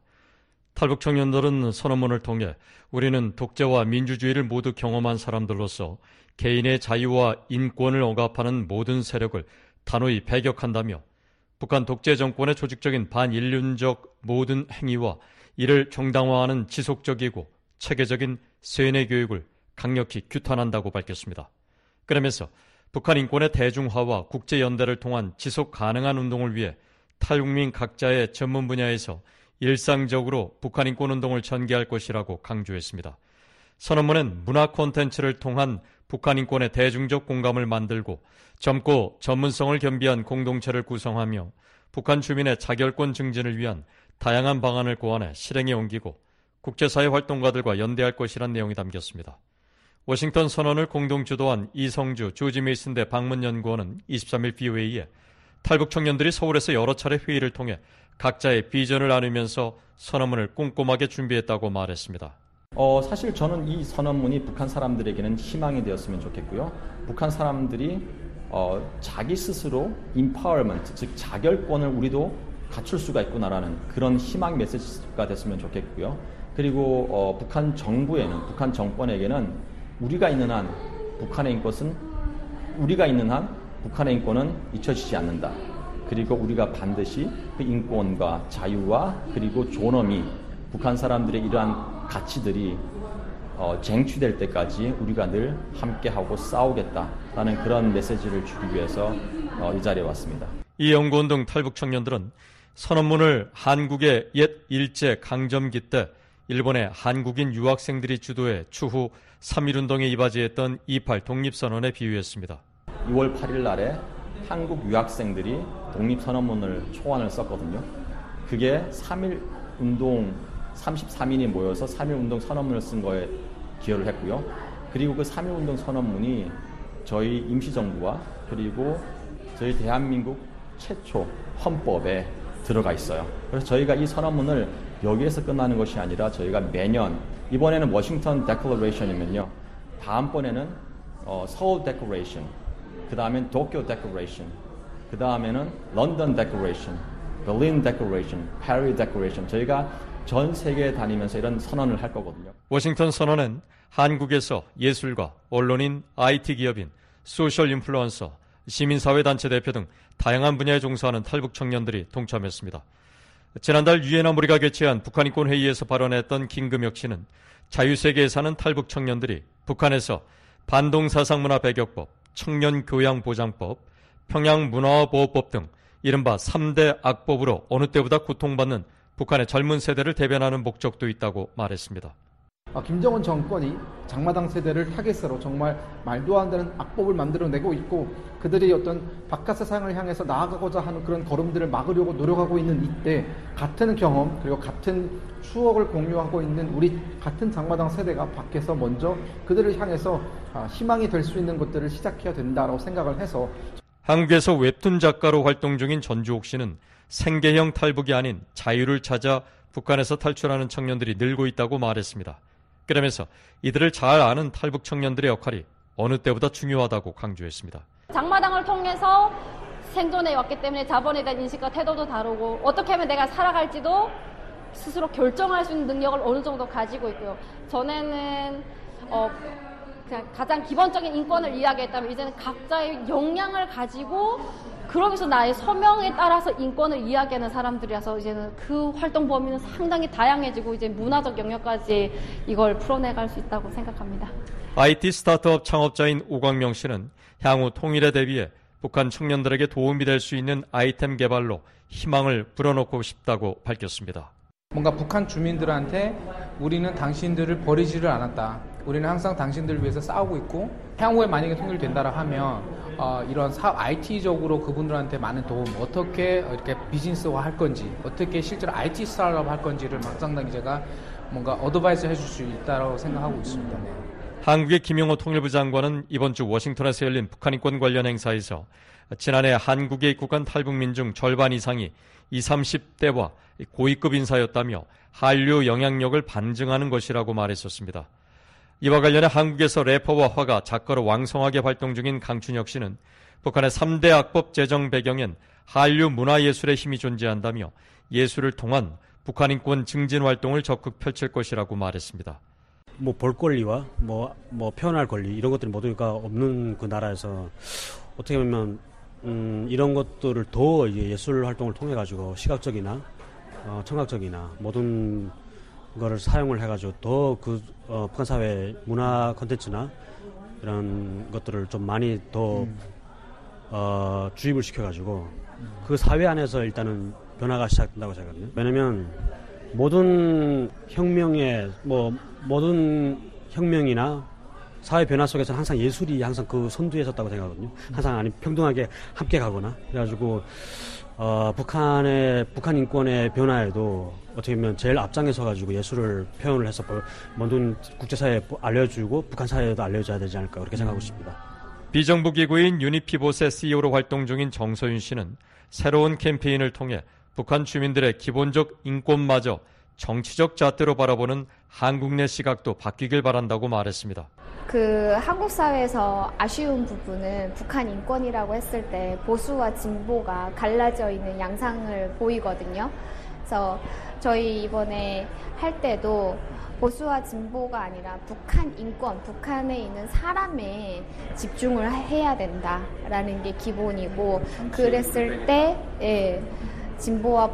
탈북 청년들은 선언문을 통해 우리는 독재와 민주주의를 모두 경험한 사람들로서 개인의 자유와 인권을 억압하는 모든 세력을 단호히 배격한다며 북한 독재 정권의 조직적인 반인륜적 모든 행위와 이를 정당화하는 지속적이고 체계적인 세뇌 교육을 강력히 규탄한다고 밝혔습니다. 그러면서 북한 인권의 대중화와 국제연대를 통한 지속 가능한 운동을 위해 탈북민 각자의 전문 분야에서 일상적으로 북한 인권 운동을 전개할 것이라고 강조했습니다. 선언문엔 문화 콘텐츠를 통한 북한 인권의 대중적 공감을 만들고 젊고 전문성을 겸비한 공동체를 구성하며 북한 주민의 자결권 증진을 위한 다양한 방안을 고안해 실행에 옮기고 국제사회 활동가들과 연대할 것이란 내용이 담겼습니다. 워싱턴 선언을 공동 주도한 이성주 조지 메이슨대 방문연구원은 이십삼 일 비오에이에 탈북 청년들이 서울에서 여러 차례 회의를 통해 각자의 비전을 나누면서 선언문을 꼼꼼하게 준비했다고 말했습니다. 어, 사실 저는 이 선언문이 북한 사람들에게는 희망이 되었으면 좋겠고요. 북한 사람들이 어, 자기 스스로 empowerment, 즉 자결권을 우리도 갖출 수가 있구나라는 그런 희망 메시지가 됐으면 좋겠고요. 그리고 어, 북한 정부에는, 북한 정권에게는 우리가 있는 한 북한의 인권은 우리가 있는 한 북한의 인권은 잊혀지지 않는다. 그리고 우리가 반드시 그 인권과 자유와 그리고 존엄이 북한 사람들의 이러한 가치들이 어, 쟁취될 때까지 우리가 늘 함께하고 싸우겠다라는 그런 메시지를 주기 위해서 어, 이 자리에 왔습니다. 이 연구운동 탈북 청년들은 선언문을 한국의 옛 일제 강점기 때 일본의 한국인 유학생들이 주도해 추후 삼일운동에 이바지했던 이팔 독립선언에 비유했습니다. 이월 팔일 날에 한국 유학생들이 독립선언문을 초안을 썼거든요. 그게 삼일운동 삼십삼 인이 모여서 삼일운동 선언문을 쓴 거에 기여를 했고요. 그리고 그 삼일운동 선언문이 저희 임시정부와 그리고 저희 대한민국 최초 헌법에 들어가 있어요. 그래서 저희가 이 선언문을 여기에서 끝나는 것이 아니라 저희가 매년 이번에는 워싱턴 데클러레이션이면요. 다음번에는 어, 서울 데클레이션, 그 다음엔 도쿄 데클레이션, 그 다음에는 런던 데클레이션, 베를린 데클레이션, 파리 데클레이션 저희가 전 세계에 다니면서 이런 선언을 할 거거든요. 워싱턴 선언은 한국에서 예술가, 언론인, 아이티 기업인, 소셜 인플루언서, 시민사회단체 대표 등 다양한 분야에 종사하는 탈북 청년들이 동참했습니다. 지난달 유엔 안보리가 개최한 북한인권회의에서 발언했던 김금혁 씨는 자유세계에 사는 탈북 청년들이 북한에서 반동사상문화배격법, 청년교양보장법, 평양문화보호법 등 이른바 삼 대 악법으로 어느 때보다 고통받는 북한의 젊은 세대를 대변하는 목적도 있다고 말했습니다. 김정은 정권이 장마당 세대를 타겟으로 정말 말도 안 되는 악법을 만들어내고 있고 그들이 어떤 바깥 세상을 향해서 나아가고자 하는 그런 걸음들을 막으려고 노력하고 있는 이때 같은 경험 그리고 같은 추억을 공유하고 있는 우리 같은 장마당 세대가 밖에서 먼저 그들을 향해서 희망이 될 수 있는 것들을 시작해야 된다고 생각을 해서 한국에서 웹툰 작가로 활동 중인 전주옥 씨는 생계형 탈북이 아닌 자유를 찾아 북한에서 탈출하는 청년들이 늘고 있다고 말했습니다. 그러면서 이들을 잘 아는 탈북 청년들의 역할이 어느 때보다 중요하다고 강조했습니다. 장마당을 통해서 생존해 왔기 때문에 자본에 대한 인식과 태도도 다르고 어떻게 하면 내가 살아갈지도 스스로 결정할 수 있는 능력을 어느 정도 가지고 있고요. 전에는 어, 그냥 가장 기본적인 인권을 이야기했다면 이제는 각자의 역량을 가지고 그러면서 나의 소명에 따라서 인권을 이야기하는 사람들이라서 이제는 그 활동 범위는 상당히 다양해지고 이제 문화적 영역까지 이걸 풀어내갈 수 있다고 생각합니다. 아이티 스타트업 창업자인 오광명 씨는 향후 통일에 대비해 북한 청년들에게 도움이 될 수 있는 아이템 개발로 희망을 불어넣고 싶다고 밝혔습니다. 뭔가 북한 주민들한테 우리는 당신들을 버리지를 않았다. 우리는 항상 당신들을 위해서 싸우고 있고 향후에 만약에 통일된다라 하면 어, 이런 사업 아이티적으로 그분들한테 많은 도움, 어떻게 이렇게 비즈니스화 할 건지, 어떻게 실제로 아이티 스타트업 할 건지를 상당히 제가 뭔가 어드바이스 해줄 수 있다고 생각하고 있습니다. 네. 한국의 김용호 통일부 장관은 이번 주 워싱턴에서 열린 북한 인권 관련 행사에서 지난해 한국에 입국한 탈북민 중 절반 이상이 이십, 삼십 대와 고위급 인사였다며 한류 영향력을 반증하는 것이라고 말했었습니다. 이와 관련해 한국에서 래퍼와 화가, 작가로 왕성하게 활동 중인 강춘혁 씨는 북한의 삼 대 악법 제정 배경엔 한류 문화예술의 힘이 존재한다며 예술을 통한 북한 인권 증진 활동을 적극 펼칠 것이라고 말했습니다. 뭐 볼 권리와 뭐, 뭐 표현할 권리 이런 것들이 모두가 없는 그 나라에서 어떻게 보면 음, 이런 것들을 더 이제 예술 활동을 통해 가지고 시각적이나 어, 청각적이나 모든 거를 사용을 해가지고 더 그 어, 북한 사회 문화 콘텐츠나 이런 것들을 좀 많이 더 음. 어, 주입을 시켜가지고 음. 그 사회 안에서 일단은 변화가 시작된다고 생각하거든요. 왜냐면 모든 혁명의 뭐 모든 혁명이나 사회 변화 속에서 항상 예술이 항상 그 선두에 섰다고 생각하거든요. 항상 아니 평등하게 함께 가거나 그래가지고 어, 북한의 북한 인권의 변화에도 어떻게 보면 제일 앞장에 서가지고 예술을 표현을 해서 모든 국제사회에 알려주고 북한 사회에도 알려줘야 되지 않을까 그렇게 생각하고 있습니다. 비정부 기구인 유니피봇의 씨이오로 활동 중인 정서윤 씨는 새로운 캠페인을 통해 북한 주민들의 기본적 인권마저 정치적 잣대로 바라보는 한국 내 시각도 바뀌길 바란다고 말했습니다. 그 한국 사회에서 아쉬운 부분은 북한 인권이라고 했을 때 보수와 진보가 갈라져 있는 양상을 보이거든요. 그래서 저희 이번에 할 때도 보수와 진보가 아니라 북한 인권, 북한에 있는 사람에 집중을 해야 된다라는 게 기본이고 그랬을 때 예, 진보와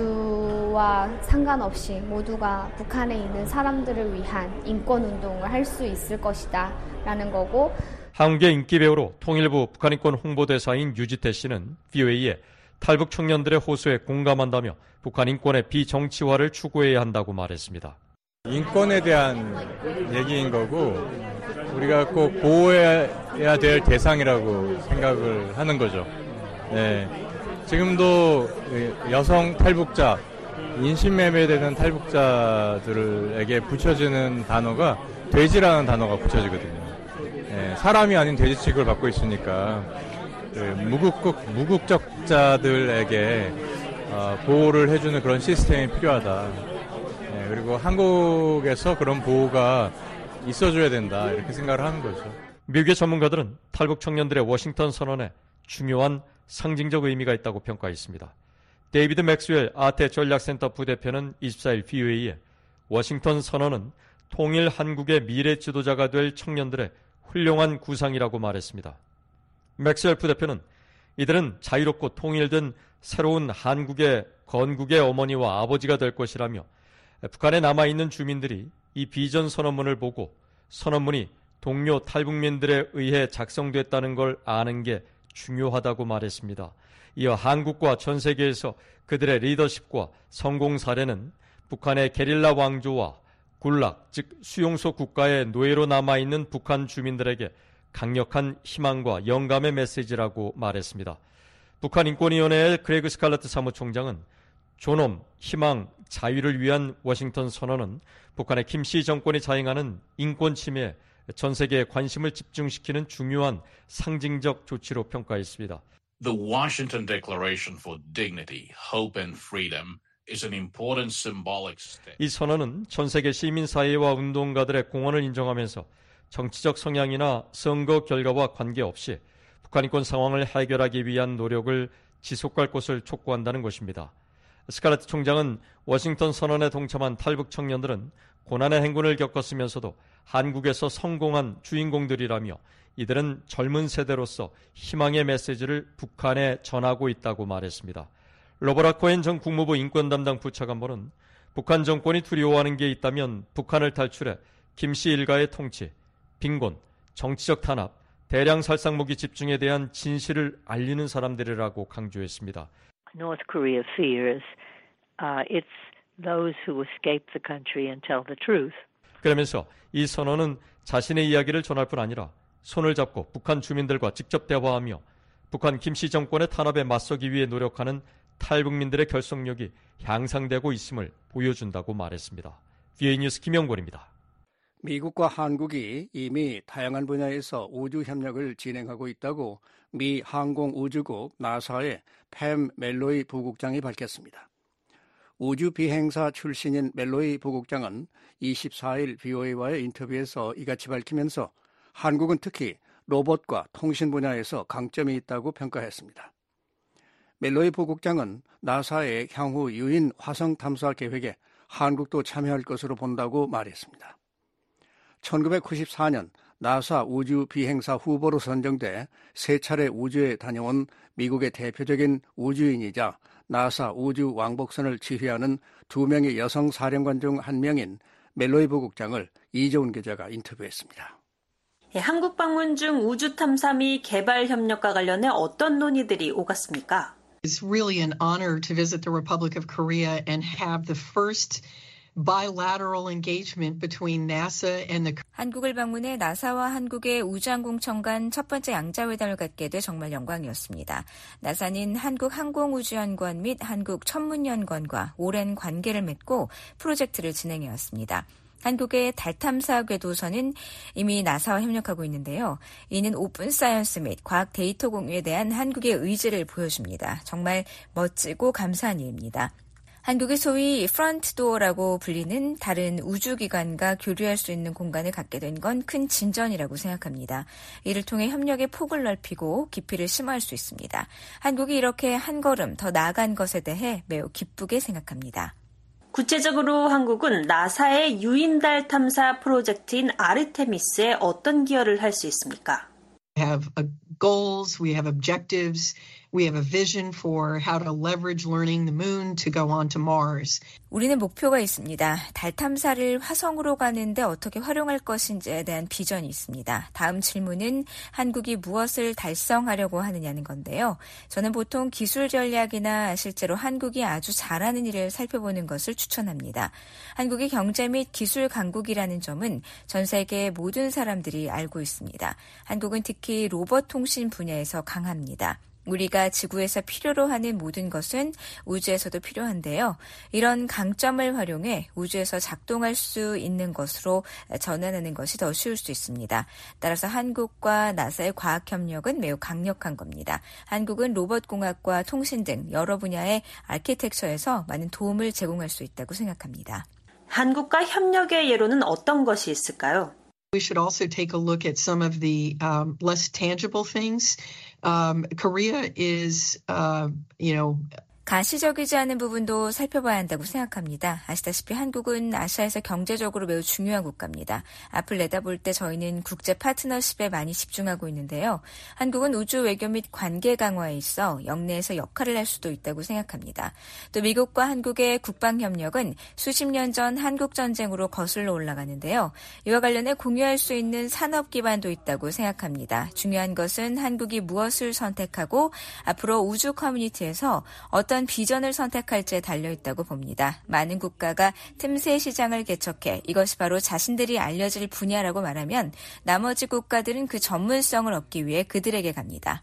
보수와 상관없이 모두가 북한에 있는 사람들을 위한 인권운동을 할 수 있을 것이다 라는 거고 한국의 인기 배우로 통일부 북한인권 홍보대사인 유지태 씨는 브이오에이에 탈북 청년들의 호소에 공감한다며 북한 인권의 비정치화를 추구해야 한다고 말했습니다. 인권에 대한 얘기인 거고 우리가 꼭 보호해야 될 대상이라고 생각을 하는 거죠. 네. 지금도 여성 탈북자, 인신매매되는 탈북자들에게 붙여지는 단어가 돼지라는 단어가 붙여지거든요. 네, 사람이 아닌 돼지 취급을 받고 있으니까 그 무국적, 무국적자들에게 어, 보호를 해주는 그런 시스템이 필요하다. 네, 그리고 한국에서 그런 보호가 있어줘야 된다. 이렇게 생각을 하는 거죠. 미국의 전문가들은 탈북 청년들의 워싱턴 선언에 중요한 상징적 의미가 있다고 평가했습니다. 데이비드 맥스웰 아태 전략센터 부대표는 이십사일 브이오에이에 워싱턴 선언은 통일 한국의 미래 지도자가 될 청년들의 훌륭한 구상이라고 말했습니다. 맥스웰 부대표는 이들은 자유롭고 통일된 새로운 한국의 건국의 어머니와 아버지가 될 것이라며 북한에 남아있는 주민들이 이 비전 선언문을 보고 선언문이 동료 탈북민들에 의해 작성됐다는 걸 아는 게 중요하다고 말했습니다. 이어 한국과 전 세계에서 그들의 리더십과 성공 사례는 북한의 게릴라 왕조와 굴락, 즉 수용소 국가의 노예로 남아있는 북한 주민들에게 강력한 희망과 영감의 메시지라고 말했습니다. 북한 인권위원회의 크레이그 스칼러트 사무총장은 존엄, 희망, 자유를 위한 워싱턴 선언은 북한의 김씨 정권이 자행하는 인권 침해에 전 세계의 관심을 집중시키는 중요한 상징적 조치로 평가했습니다. The Washington Declaration for Dignity, Hope and Freedom is an important symbolic step. 이 선언은 전 세계 시민사회와 운동가들의 공헌을 인정하면서 정치적 성향이나 선거 결과와 관계없이 북한 인권 상황을 해결하기 위한 노력을 지속할 것을 촉구한다는 것입니다. 스칼렛 총장은 워싱턴 선언에 동참한 탈북 청년들은 고난의 행군을 겪었으면서도 한국에서 성공한 주인공들이라며 이들은 젊은 세대로서 희망의 메시지를 북한에 전하고 있다고 말했습니다. 로버라 코엔 전 국무부 인권 담당 부차관보는 북한 정권이 두려워하는 게 있다면 북한을 탈출해 김씨 일가의 통치, 빈곤, 정치적 탄압, 대량 살상무기 집중에 대한 진실을 알리는 사람들이라고 강조했습니다. North Korea fears uh, it's those who escape the country and tell the truth. 그러면서 이 선언은 자신의 이야기를 전할 뿐 아니라 손을 잡고 북한 주민들과 직접 대화하며 북한 김씨 정권의 탄압에 맞서기 위해 노력하는 탈북민들의 결속력이 향상되고 있음을 보여준다고 말했습니다. 브이오에이 뉴스 김영권입니다. 미국과 한국이 이미 다양한 분야에서 우주협력을 진행하고 있다고 미 항공우주국 나사의 팸 멜로이 부국장이 밝혔습니다. 우주비행사 출신인 멜로이 부국장은 이십사일 브이오에이와의 인터뷰에서 이같이 밝히면서 한국은 특히 로봇과 통신 분야에서 강점이 있다고 평가했습니다. 멜로이 부국장은 나사의 향후 유인 화성 탐사 계획에 한국도 참여할 것으로 본다고 말했습니다. 천구백구십사년 나사 우주 비행사 후보로 선정돼 세 차례 우주에 다녀온 미국의 대표적인 우주인이자 나사 우주 왕복선을 지휘하는 두 명의 여성 사령관 중 한 명인 멜로이 부국장을 이재훈 기자가 인터뷰했습니다. 예, 한국 방문 중 우주 탐사 및 개발 협력과 관련해 어떤 논의들이 오갔습니까? It's really an honor to visit the Republic of Korea and have the first bilateral engagement between NASA and the 한국을 방문해 나사와 한국의 우주항공청 간 첫 번째 양자회담을 갖게 돼 정말 영광이었습니다. 나사는 한국항공우주연구원 및 한국천문연구원과 오랜 관계를 맺고 프로젝트를 진행해왔습니다. 한국의 달 탐사 궤도선은 이미 나사와 협력하고 있는데요. 이는 오픈 사이언스 및 과학 데이터 공유에 대한 한국의 의지를 보여줍니다. 정말 멋지고 감사한 일입니다. 한국이 소위 프런트 도어라고 불리는 다른 우주기관과 교류할 수 있는 공간을 갖게 된 건 큰 진전이라고 생각합니다. 이를 통해 협력의 폭을 넓히고 깊이를 심화할 수 있습니다. 한국이 이렇게 한 걸음 더 나아간 것에 대해 매우 기쁘게 생각합니다. 구체적으로 한국은 나사의 유인달 탐사 프로젝트인 아르테미스에 어떤 기여를 할 수 있습니까? We have goals, we have objectives, we have a vision for how to leverage learning the moon to go on to Mars. 우리는 목표가 있습니다. 달 탐사를 화성으로 가는데 어떻게 활용할 것인지에 대한 비전이 있습니다. 다음 질문은 한국이 무엇을 달성하려고 하느냐는 건데요. 저는 보통 기술 전략이나 실제로 한국이 아주 잘하는 일을 살펴보는 것을 추천합니다. 한국이 경제 및 기술 강국이라는 점은 전 세계 모든 사람들이 알고 있습니다. 한국은 특히 로봇 통신 분야에서 강합니다. 우리가 지구에서 필요로 하는 모든 것은 우주에서도 필요한데요. 이런 강점을 활용해 우주에서 작동할 수 있는 것으로 전환하는 것이 더 쉬울 수 있습니다. 따라서 한국과 나사의 과학협력은 매우 강력한 겁니다. 한국은 로봇공학과 통신 등 여러 분야의 아키텍처에서 많은 도움을 제공할 수 있다고 생각합니다. 한국과 협력의 예로는 어떤 것이 있을까요? We should also take a look at some of the um, less tangible things. Um, Korea is, uh, you know, 가시적이지 않은 부분도 살펴봐야 한다고 생각합니다. 아시다시피 한국은 아시아에서 경제적으로 매우 중요한 국가입니다. 앞을 내다볼 때 저희는 국제 파트너십에 많이 집중하고 있는데요. 한국은 우주 외교 및 관계 강화에 있어 영내에서 역할을 할 수도 있다고 생각합니다. 또 미국과 한국의 국방협력은 수십 년 전 한국전쟁으로 거슬러 올라가는데요. 이와 관련해 공유할 수 있는 산업 기반도 있다고 생각합니다. 중요한 것은 한국이 무엇을 선택하고 앞으로 우주 커뮤니티에서 어떤 비전을 선택할지에 달려있다고 봅니다. 많은 국가가 틈새 시장을 개척해 이것이 바로 자신들이 알려질 분야라고 말하면 나머지 국가들은 그 전문성을 얻기 위해 그들에게 갑니다.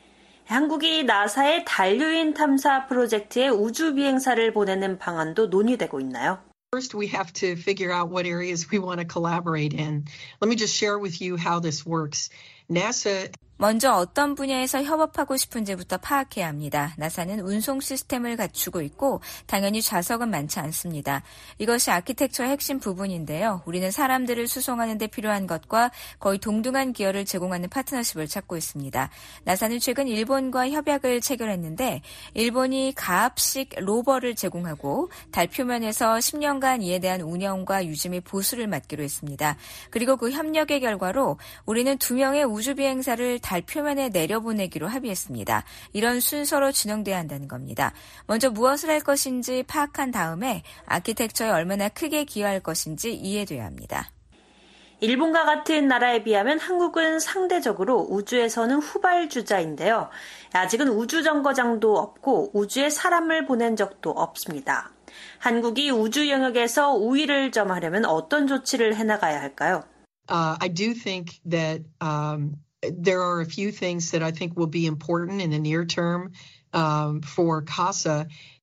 한국이 나사의 달 유인 탐사 프로젝트에 우주 비행사를 보내는 방안도 논의되고 있나요? First, we have to figure out what areas we want to collaborate in. Let me just share with you how this works. NASA 먼저 어떤 분야에서 협업하고 싶은지부터 파악해야 합니다. 나사는 운송 시스템을 갖추고 있고 당연히 좌석은 많지 않습니다. 이것이 아키텍처의 핵심 부분인데요. 우리는 사람들을 수송하는 데 필요한 것과 거의 동등한 기여를 제공하는 파트너십을 찾고 있습니다. 나사는 최근 일본과 협약을 체결했는데 일본이 가압식 로버를 제공하고 달 표면에서 십 년간 이에 대한 운영과 유지 및 보수를 맡기로 했습니다. 그리고 그 협력의 결과로 우리는 두 명의 우주 비행사를 달 표면에 내려보내기로 합의했습니다. 이런 순서로 진행돼야 한다는 겁니다. 먼저 무엇을 할 것인지 파악한 다음에 아키텍처에 얼마나 크게 기여할 것인지 이해돼야 합니다. 일본과 같은 나라에 비하면 한국은 상대적으로 우주에서는 후발주자인데요. 아직은 우주정거장도 없고 우주에 사람을 보낸 적도 없습니다. 한국이 우주 영역에서 우위를 점하려면 어떤 조치를 해나가야 할까요? Uh, I do think that um, there are a few things that I think will be important in the near term um, for CASA.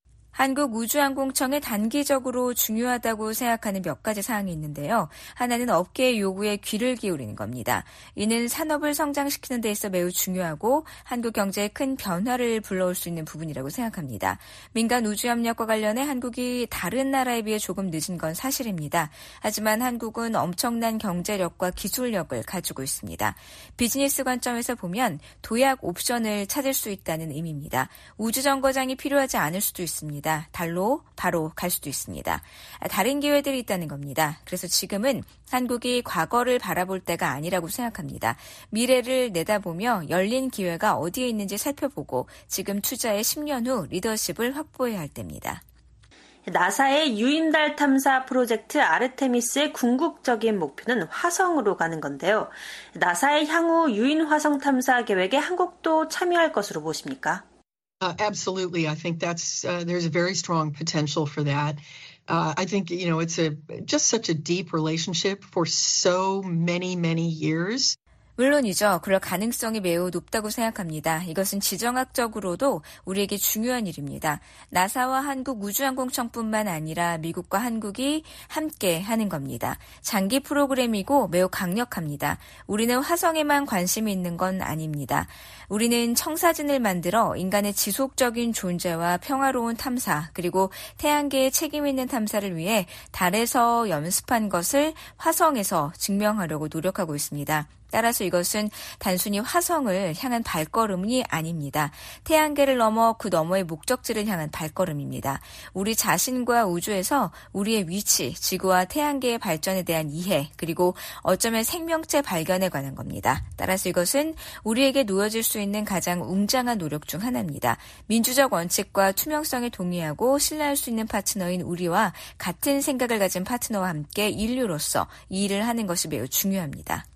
한국우주항공청에 단기적으로 중요하다고 생각하는 몇 가지 사항이 있는데요. 하나는 업계의 요구에 귀를 기울이는 겁니다. 이는 산업을 성장시키는 데 있어 매우 중요하고 한국 경제에 큰 변화를 불러올 수 있는 부분이라고 생각합니다. 민간 우주협력과 관련해 한국이 다른 나라에 비해 조금 늦은 건 사실입니다. 하지만 한국은 엄청난 경제력과 기술력을 가지고 있습니다. 비즈니스 관점에서 보면 도약 옵션을 찾을 수 있다는 의미입니다. 우주정거장이 필요하지 않을 수도 있습니다. 달로 바로 갈 수도 있습니다. 다른 기회들이 있다는 겁니다. 그래서 지금은 한국이 과거를 바라볼 때가 아니라고 생각합니다. 미래를 내다보며 열린 기회가 어디에 있는지 살펴보고 지금 투자의 십 년 후 리더십을 확보해야 할 때입니다. 나사의 유인달 탐사 프로젝트 아르테미스의 궁극적인 목표는 화성으로 가는 건데요. 나사의 향후 유인 화성 탐사 계획에 한국도 참여할 것으로 보십니까? Uh, absolutely. I think that's uh, there's a very strong potential for that. Uh, I think, you know, it's a just such a deep relationship for so many, many years. 물론이죠. 그럴 가능성이 매우 높다고 생각합니다. 이것은 지정학적으로도 우리에게 중요한 일입니다. 나사와 한국우주항공청뿐만 아니라 미국과 한국이 함께 하는 겁니다. 장기 프로그램이고 매우 강력합니다. 우리는 화성에만 관심이 있는 건 아닙니다. 우리는 청사진을 만들어 인간의 지속적인 존재와 평화로운 탐사 그리고 태양계의 책임 있는 탐사를 위해 달에서 연습한 것을 화성에서 증명하려고 노력하고 있습니다. 따라서 이것은 단순히 화성을 향한 발걸음이 아닙니다. 태양계를 넘어 그 너머의 목적지를 향한 발걸음입니다. 우리 자신과 우주에서 우리의 위치, 지구와 태양계의 발전에 대한 이해, 그리고 어쩌면 생명체 발견에 관한 겁니다. 따라서 이것은 우리에게 놓여질 수 있는 가장 웅장한 노력 중 하나입니다. 민주적 원칙과 투명성에 동의하고 신뢰할 수 있는 파트너인 우리와 같은 생각을 가진 파트너와 함께 인류로서 이 일을 하는 것이 매우 중요합니다.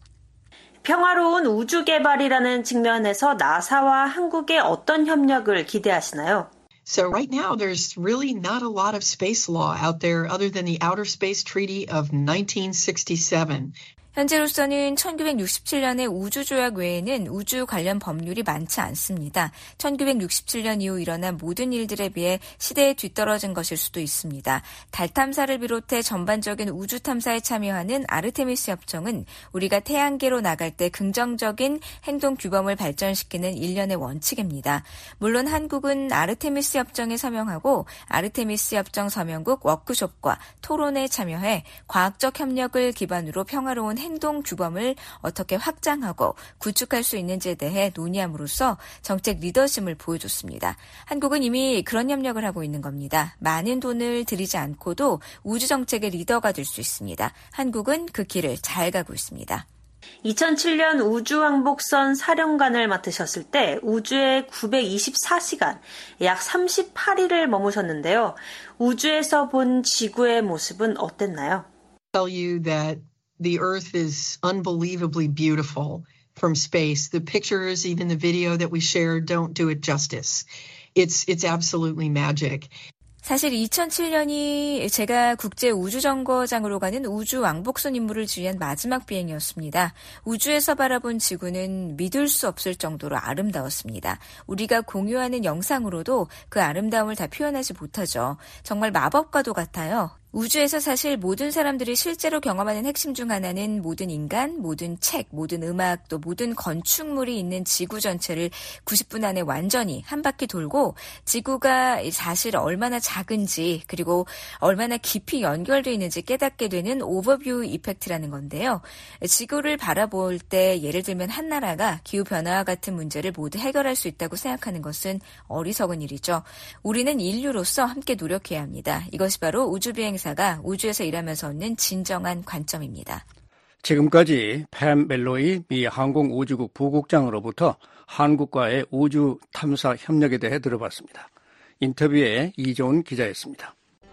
평화로운 우주 개발이라는 측면에서 나사와 한국의 어떤 협력을 기대하시나요? So right now there's really not a lot of space law out there other than the Outer Space Treaty of nineteen sixty-seven. 현재로서는 천구백육십칠 년의 우주조약 외에는 우주 관련 법률이 많지 않습니다. 천구백육십칠 년 이후 일어난 모든 일들에 비해 시대에 뒤떨어진 것일 수도 있습니다. 달 탐사를 비롯해 전반적인 우주 탐사에 참여하는 아르테미스 협정은 우리가 태양계로 나갈 때 긍정적인 행동 규범을 발전시키는 일련의 원칙입니다. 물론 한국은 아르테미스 협정에 서명하고 아르테미스 협정 서명국 워크숍과 토론에 참여해 과학적 협력을 기반으로 평화로운 행동 규범을 어떻게 확장하고 구축할 수 있는지에 대해 논의함으로써 정책 리더십을 보여줬습니다. 한국은 이미 그런 협력을 하고 있는 겁니다. 많은 돈을 들이지 않고도 우주 정책의 리더가 될 수 있습니다. 한국은 그 길을 잘 가고 있습니다. 이천칠 년 우주왕복선 사령관을 맡으셨을 때 우주에 구백이십사 시간, 약 삼십팔 일을 머무셨는데요. 우주에서 본 지구의 모습은 어땠나요? Tell you that the Earth is unbelievably beautiful from space. The pictures, even the video that we shared, don't do it justice. It's it's absolutely magic. 사실 이천칠 년이 제가 국제 우주정거장으로 가는 우주 왕복선 임무를 지휘한 마지막 비행이었습니다. 우주에서 바라본 지구는 믿을 수 없을 정도로 아름다웠습니다. 우리가 공유하는 영상으로도 그 아름다움을 다 표현하지 못하죠. 정말 마법과도 같아요. 우주에서 사실 모든 사람들이 실제로 경험하는 핵심 중 하나는 모든 인간, 모든 책, 모든 음악, 또 모든 건축물이 있는 지구 전체를 구십 분 안에 완전히 한 바퀴 돌고 지구가 사실 얼마나 작은지 그리고 얼마나 깊이 연결되어 있는지 깨닫게 되는 오버뷰 이펙트라는 건데요. 지구를 바라볼 때 예를 들면 한 나라가 기후변화와 같은 문제를 모두 해결할 수 있다고 생각하는 것은 어리석은 일이죠. 우리는 인류로서 함께 노력해야 합니다. 이것이 바로 우주비행 사가 우주에서 일하면서 얻는 진정한 관점입니다. 지금까지 팬 멜로이 미 항공우주국 부국장으로부터 한국과의 우주 탐사 협력에 대해 들어봤습니다. 인터뷰에 이종훈 기자였습니다.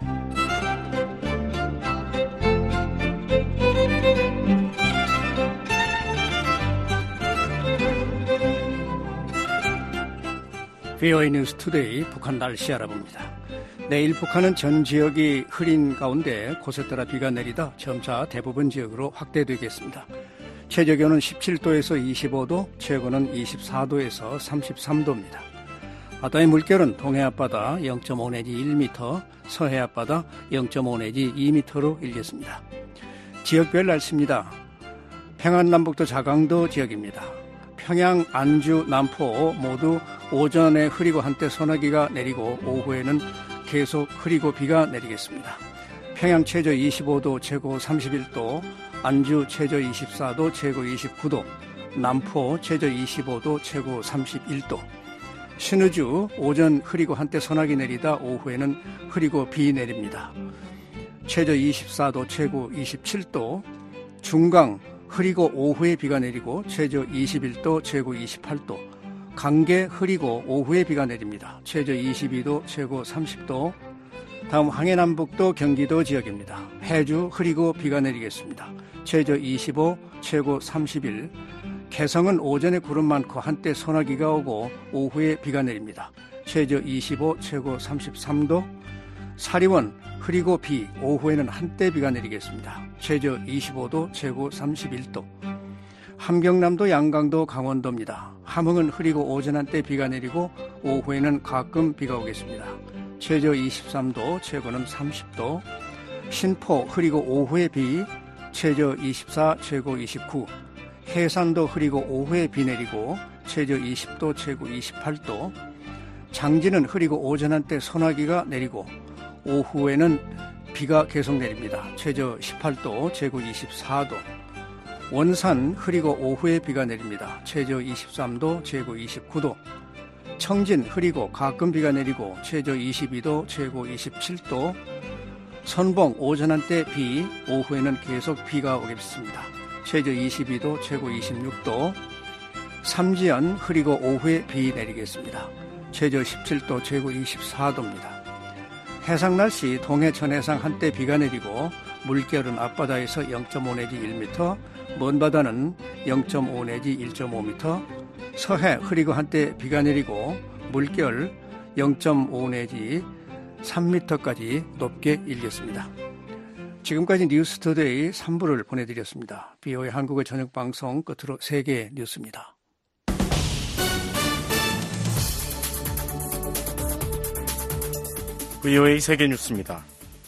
브이오에이 뉴스 투데이 북한 날씨 알아봅니다. 내일 북한은 전 지역이 흐린 가운데 곳에 따라 비가 내리다 점차 대부분 지역으로 확대되겠습니다. 최저기온은 십칠 도에서 이십오 도, 최고는 이십사 도에서 삼십삼 도입니다. 바다의 물결은 동해 앞바다 영 점 오 내지 일 미터, 서해 앞바다 영 점 오 내지 이 미터로 일겠습니다. 지역별 날씨입니다. 평안남북도 자강도 지역입니다. 평양, 안주, 남포 모두 오전에 흐리고 한때 소나기가 내리고 오후에는 계속 흐리고 비가 내리겠습니다. 평양 최저 이십오 도, 최고 삼십일 도, 안주 최저 이십사 도, 최고 이십구 도, 남포 최저 이십오 도, 최고 삼십일 도. 신의주 오전 흐리고 한때 소나기 내리다 오후에는 흐리고 비 내립니다. 최저 이십사 도, 최고 이십칠 도. 중강 흐리고 오후에 비가 내리고 최저 이십일 도, 최고 이십팔 도. 강계 흐리고 오후에 비가 내립니다. 최저 이십이 도, 최고 삼십 도. 다음 항해남북도 경기도 지역입니다. 해주 흐리고 비가 내리겠습니다. 최저 이십오, 최고 삼십일. 개성은 오전에 구름 많고 한때 소나기가 오고 오후에 비가 내립니다. 최저 이십오, 최고 삼십삼 도. 사리원 흐리고 비, 오후에는 한때 비가 내리겠습니다. 최저 이십오 도, 최고 삼십일 도. 함경남도 양강도 강원도입니다. 함흥은 흐리고 오전 한때 비가 내리고 오후에는 가끔 비가 오겠습니다. 최저 이십삼 도, 최고는 삼십 도. 신포 흐리고 오후에 비, 최저 이십사, 최고 이십구. 해산도 흐리고 오후에 비 내리고 최저 이십 도, 최고 이십팔 도. 장진은 흐리고 오전 한때 소나기가 내리고 오후에는 비가 계속 내립니다. 최저 십팔 도, 최고 이십사 도. 원산 흐리고 오후에 비가 내립니다. 최저 이십삼 도, 최고 이십구 도. 청진 흐리고 가끔 비가 내리고 최저 이십이 도, 최고 이십칠 도. 선봉 오전 한때 비, 오후에는 계속 비가 오겠습니다. 최저 이십이 도, 최고 이십육 도. 삼지연 흐리고 오후에 비 내리겠습니다. 최저 십칠 도, 최고 이십사 도입니다. 해상 날씨 동해 전해상 한때 비가 내리고 물결은 앞바다에서 영 점 오 내지 일 미터, 먼 바다는 영 점 오 내지 일 점 오 미터, 서해 흐리고 한때 비가 내리고 물결 영 점 오 내지 삼 미터까지 높게 일겠습니다. 지금까지 뉴스투데이 삼 부를 보내드렸습니다. 브이오에이 한국의 저녁방송 끝으로 세계 뉴스입니다. 브이오에이 세계뉴스입니다.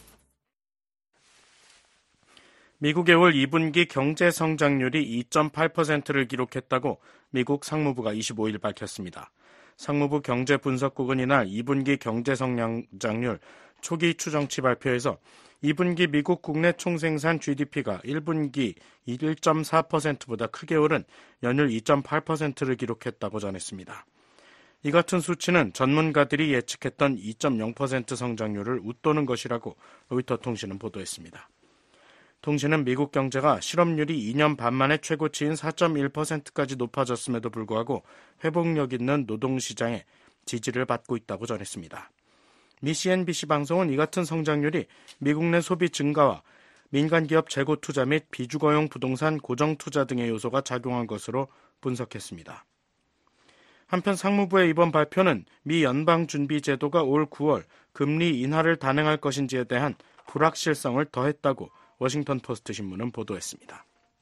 미국의 올 이 분기 경제 성장률이 이 점 팔 퍼센트를 기록했다고 미국 상무부가 이십오 일 밝혔습니다. 상무부 경제분석국은 이날 이 분기 경제 성장률 초기 추정치 발표에서 이 분기 미국 국내 총생산 지디피가 일 분기 일 점 사 퍼센트보다 크게 오른 연율 이 점 팔 퍼센트를 기록했다고 전했습니다. 이 같은 수치는 전문가들이 예측했던 이 점 영 퍼센트 성장률을 웃도는 것이라고 로이터 통신은 보도했습니다. 통신은 미국 경제가 실업률이 이 년 반 만에 최고치인 사 점 일 퍼센트까지 높아졌음에도 불구하고 회복력 있는 노동시장에 지지를 받고 있다고 전했습니다. 미 씨엔비씨 방송은 이 같은 성장률이 미국 내 소비 증가와 민간기업 재고 투자 및 비주거용 부동산 고정 투자 등의 요소가 작용한 것으로 분석했습니다. 한편 상무부의 이번 발표는 미 연방준비제도가 올 구월 금리 인하를 단행할 것인지에 대한 불확실성을 더했다고 워싱턴 포스트 신문은 보도했습니다.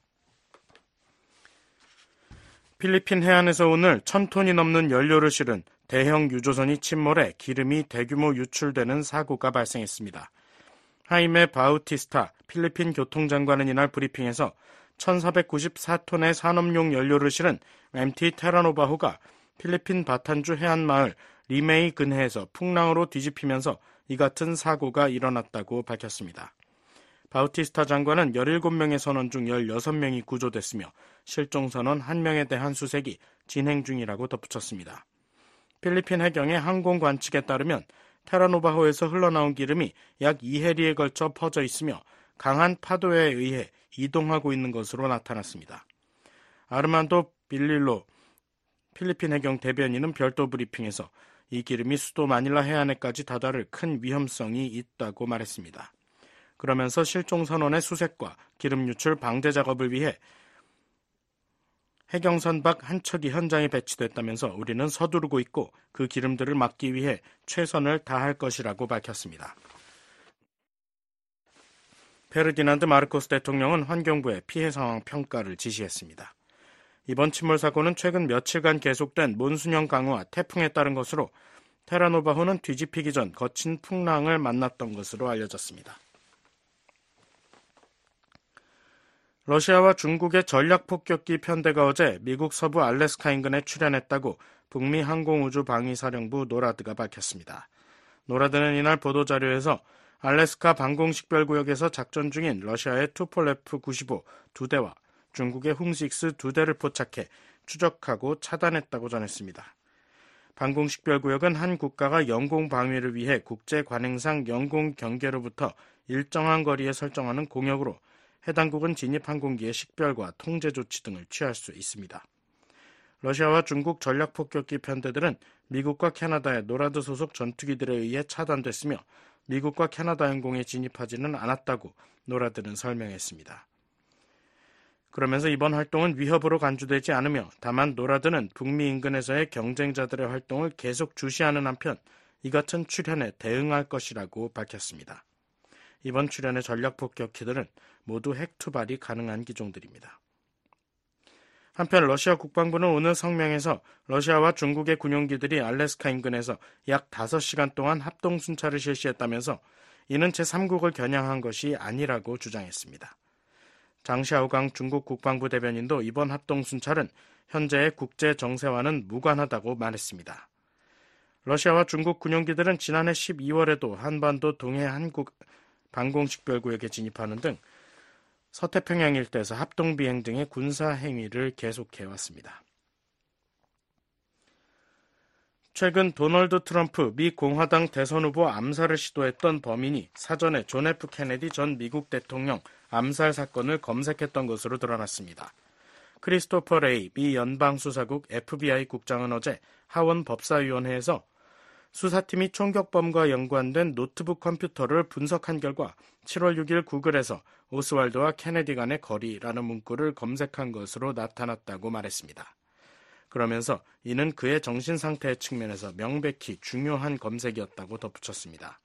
필리핀 해안에서 오늘 천 톤이 넘는 연료를 실은 대형 유조선이 침몰해 기름이 대규모 유출되는 사고가 발생했습니다. 하이메 바우티스타 필리핀 교통장관은 이날 브리핑에서 천사백구십사 톤의 산업용 연료를 실은 엠티 테라노바호가 필리핀 바탄주 해안마을 리메이 근해에서 풍랑으로 뒤집히면서 이 같은 사고가 일어났다고 밝혔습니다. 바우티스타 장관은 열일곱 명의 선원 중 열여섯 명이 구조됐으며 실종 선원 한 명에 대한 수색이 진행 중이라고 덧붙였습니다. 필리핀 해경의 항공 관측에 따르면 테라노바호에서 흘러나온 기름이 약 이 해리에 걸쳐 퍼져 있으며 강한 파도에 의해 이동하고 있는 것으로 나타났습니다. 아르만도 빌릴로 필리핀 해경 대변인은 별도 브리핑에서 이 기름이 수도 마닐라 해안에까지 다다를 큰 위험성이 있다고 말했습니다. 그러면서 실종 선원의 수색과 기름 유출 방제 작업을 위해 해경선 밖 한 척이 현장에 배치됐다면서 우리는 서두르고 있고 그 기름들을 막기 위해 최선을 다할 것이라고 밝혔습니다. 페르디난드 마르코스 대통령은 환경부에 피해 상황 평가를 지시했습니다. 이번 침몰 사고는 최근 며칠간 계속된 몬순형 강우와 태풍에 따른 것으로 테라노바호는 뒤집히기 전 거친 풍랑을 만났던 것으로 알려졌습니다. 러시아와 중국의 전략폭격기 편대가 어제 미국 서부 알래스카 인근에 출현했다고 북미 항공우주방위사령부 노라드가 밝혔습니다. 노라드는 이날 보도자료에서 알래스카 방공식별구역에서 작전 중인 러시아의 투폴레프 구십오 두 대와 중국의 훔식스 두 대를 포착해 추적하고 차단했다고 전했습니다. 방공식별구역은 한 국가가 영공 방위를 위해 국제관행상 영공 경계로부터 일정한 거리에 설정하는 공역으로 해당국은 진입 항공기의 식별과 통제 조치 등을 취할 수 있습니다. 러시아와 중국 전략폭격기 편대들은 미국과 캐나다의 노라드 소속 전투기들에 의해 차단됐으며 미국과 캐나다 영공에 진입하지는 않았다고 노라드는 설명했습니다. 그러면서 이번 활동은 위협으로 간주되지 않으며 다만 노라드는 북미 인근에서의 경쟁자들의 활동을 계속 주시하는 한편 이 같은 출현에 대응할 것이라고 밝혔습니다. 이번 출현의 전략폭격기들은 모두 핵 투발이 가능한 기종들입니다. 한편 러시아 국방부는 오늘 성명에서 러시아와 중국의 군용기들이 알래스카 인근에서 약 다섯 시간 동안 합동순찰을 실시했다면서 이는 제삼국을 겨냥한 것이 아니라고 주장했습니다. 장샤오강 중국 국방부 대변인도 이번 합동순찰은 현재의 국제 정세와는 무관하다고 말했습니다. 러시아와 중국 군용기들은 지난해 십이월에도 한반도 동해 한국 방공식별구역에 진입하는 등 서태평양 일대에서 합동비행 등의 군사행위를 계속해왔습니다. 최근 도널드 트럼프 미 공화당 대선 후보 암살을 시도했던 범인이 사전에 존 에프 케네디 전 미국 대통령 암살 사건을 검색했던 것으로 드러났습니다. 크리스토퍼 레이 미 연방수사국 에프비아이 국장은 어제 하원 법사위원회에서 수사팀이 총격범과 연관된 노트북 컴퓨터를 분석한 결과 칠월 육일 구글에서 오스왈드와 케네디 간의 거리라는 문구를 검색한 것으로 나타났다고 말했습니다. 그러면서 이는 그의 정신상태의 측면에서 명백히 중요한 검색이었다고 덧붙였습니다.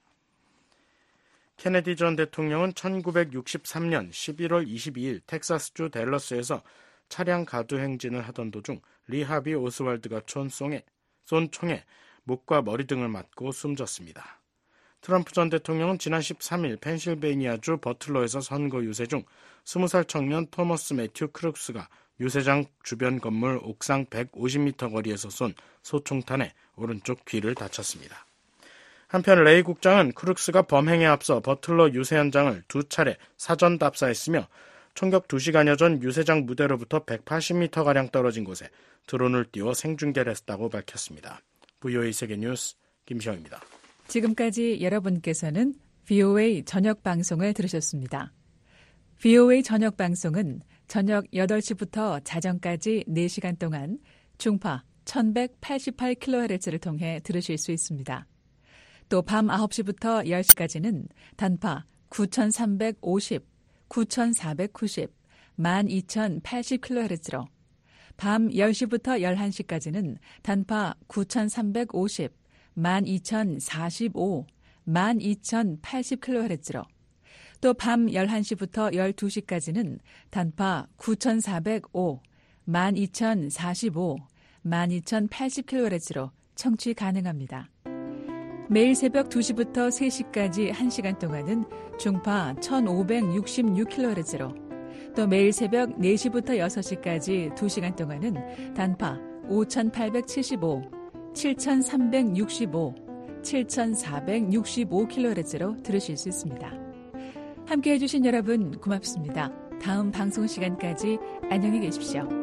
케네디 전 대통령은 천구백육십삼년 십일월 이십이일 텍사스주 댈러스에서 차량 가두 행진을 하던 도중 리 하비 오스왈드가 촌송에, 쏜 총에 목과 머리 등을 맞고 숨졌습니다. 트럼프 전 대통령은 지난 십삼일 펜실베이니아주 버틀러에서 선거 유세 중 스무 살 청년 토머스 매튜 크룩스가 유세장 주변 건물 옥상 백오십 미터 거리에서 쏜 소총탄에 오른쪽 귀를 다쳤습니다. 한편 레이 국장은 크룩스가 범행에 앞서 버틀러 유세 현장을 두 차례 사전 답사했으며 총격 두 시간여 전 유세장 무대로부터 백팔십 미터가량 떨어진 곳에 드론을 띄워 생중계를 했다고 밝혔습니다. 브이오에이 세계뉴스 김시영입니다. 지금까지 여러분께서는 브이오에이 저녁 방송을 들으셨습니다. 브이오에이 저녁 방송은 저녁 여덟 시부터 자정까지 네 시간 동안 중파 천백팔십팔 킬로헤르츠를 통해 들으실 수 있습니다. 또 밤 아홉 시부터 열 시까지는 단파 구천삼백오십, 구천사백구십, 만 이천팔십 킬로헤르츠로 밤 열 시부터 열한 시까지는 단파 구천삼백오십, 만 이천사십오, 만 이천팔십 킬로헤르츠로 또 밤 열한 시부터 열두 시까지는 단파 구천사백오, 만 이천사십오, 만 이천팔십 킬로헤르츠로 청취 가능합니다. 매일 새벽 두 시부터 세 시까지 한 시간 동안은 중파 천오백육십육 킬로헤르츠로, 또 매일 새벽 네 시부터 여섯 시까지 두 시간 동안은 단파 오천팔백칠십오, 칠천삼백육십오, 칠천사백육십오 킬로헤르츠로 들으실 수 있습니다. 함께해 주신 여러분 고맙습니다. 다음 방송 시간까지 안녕히 계십시오.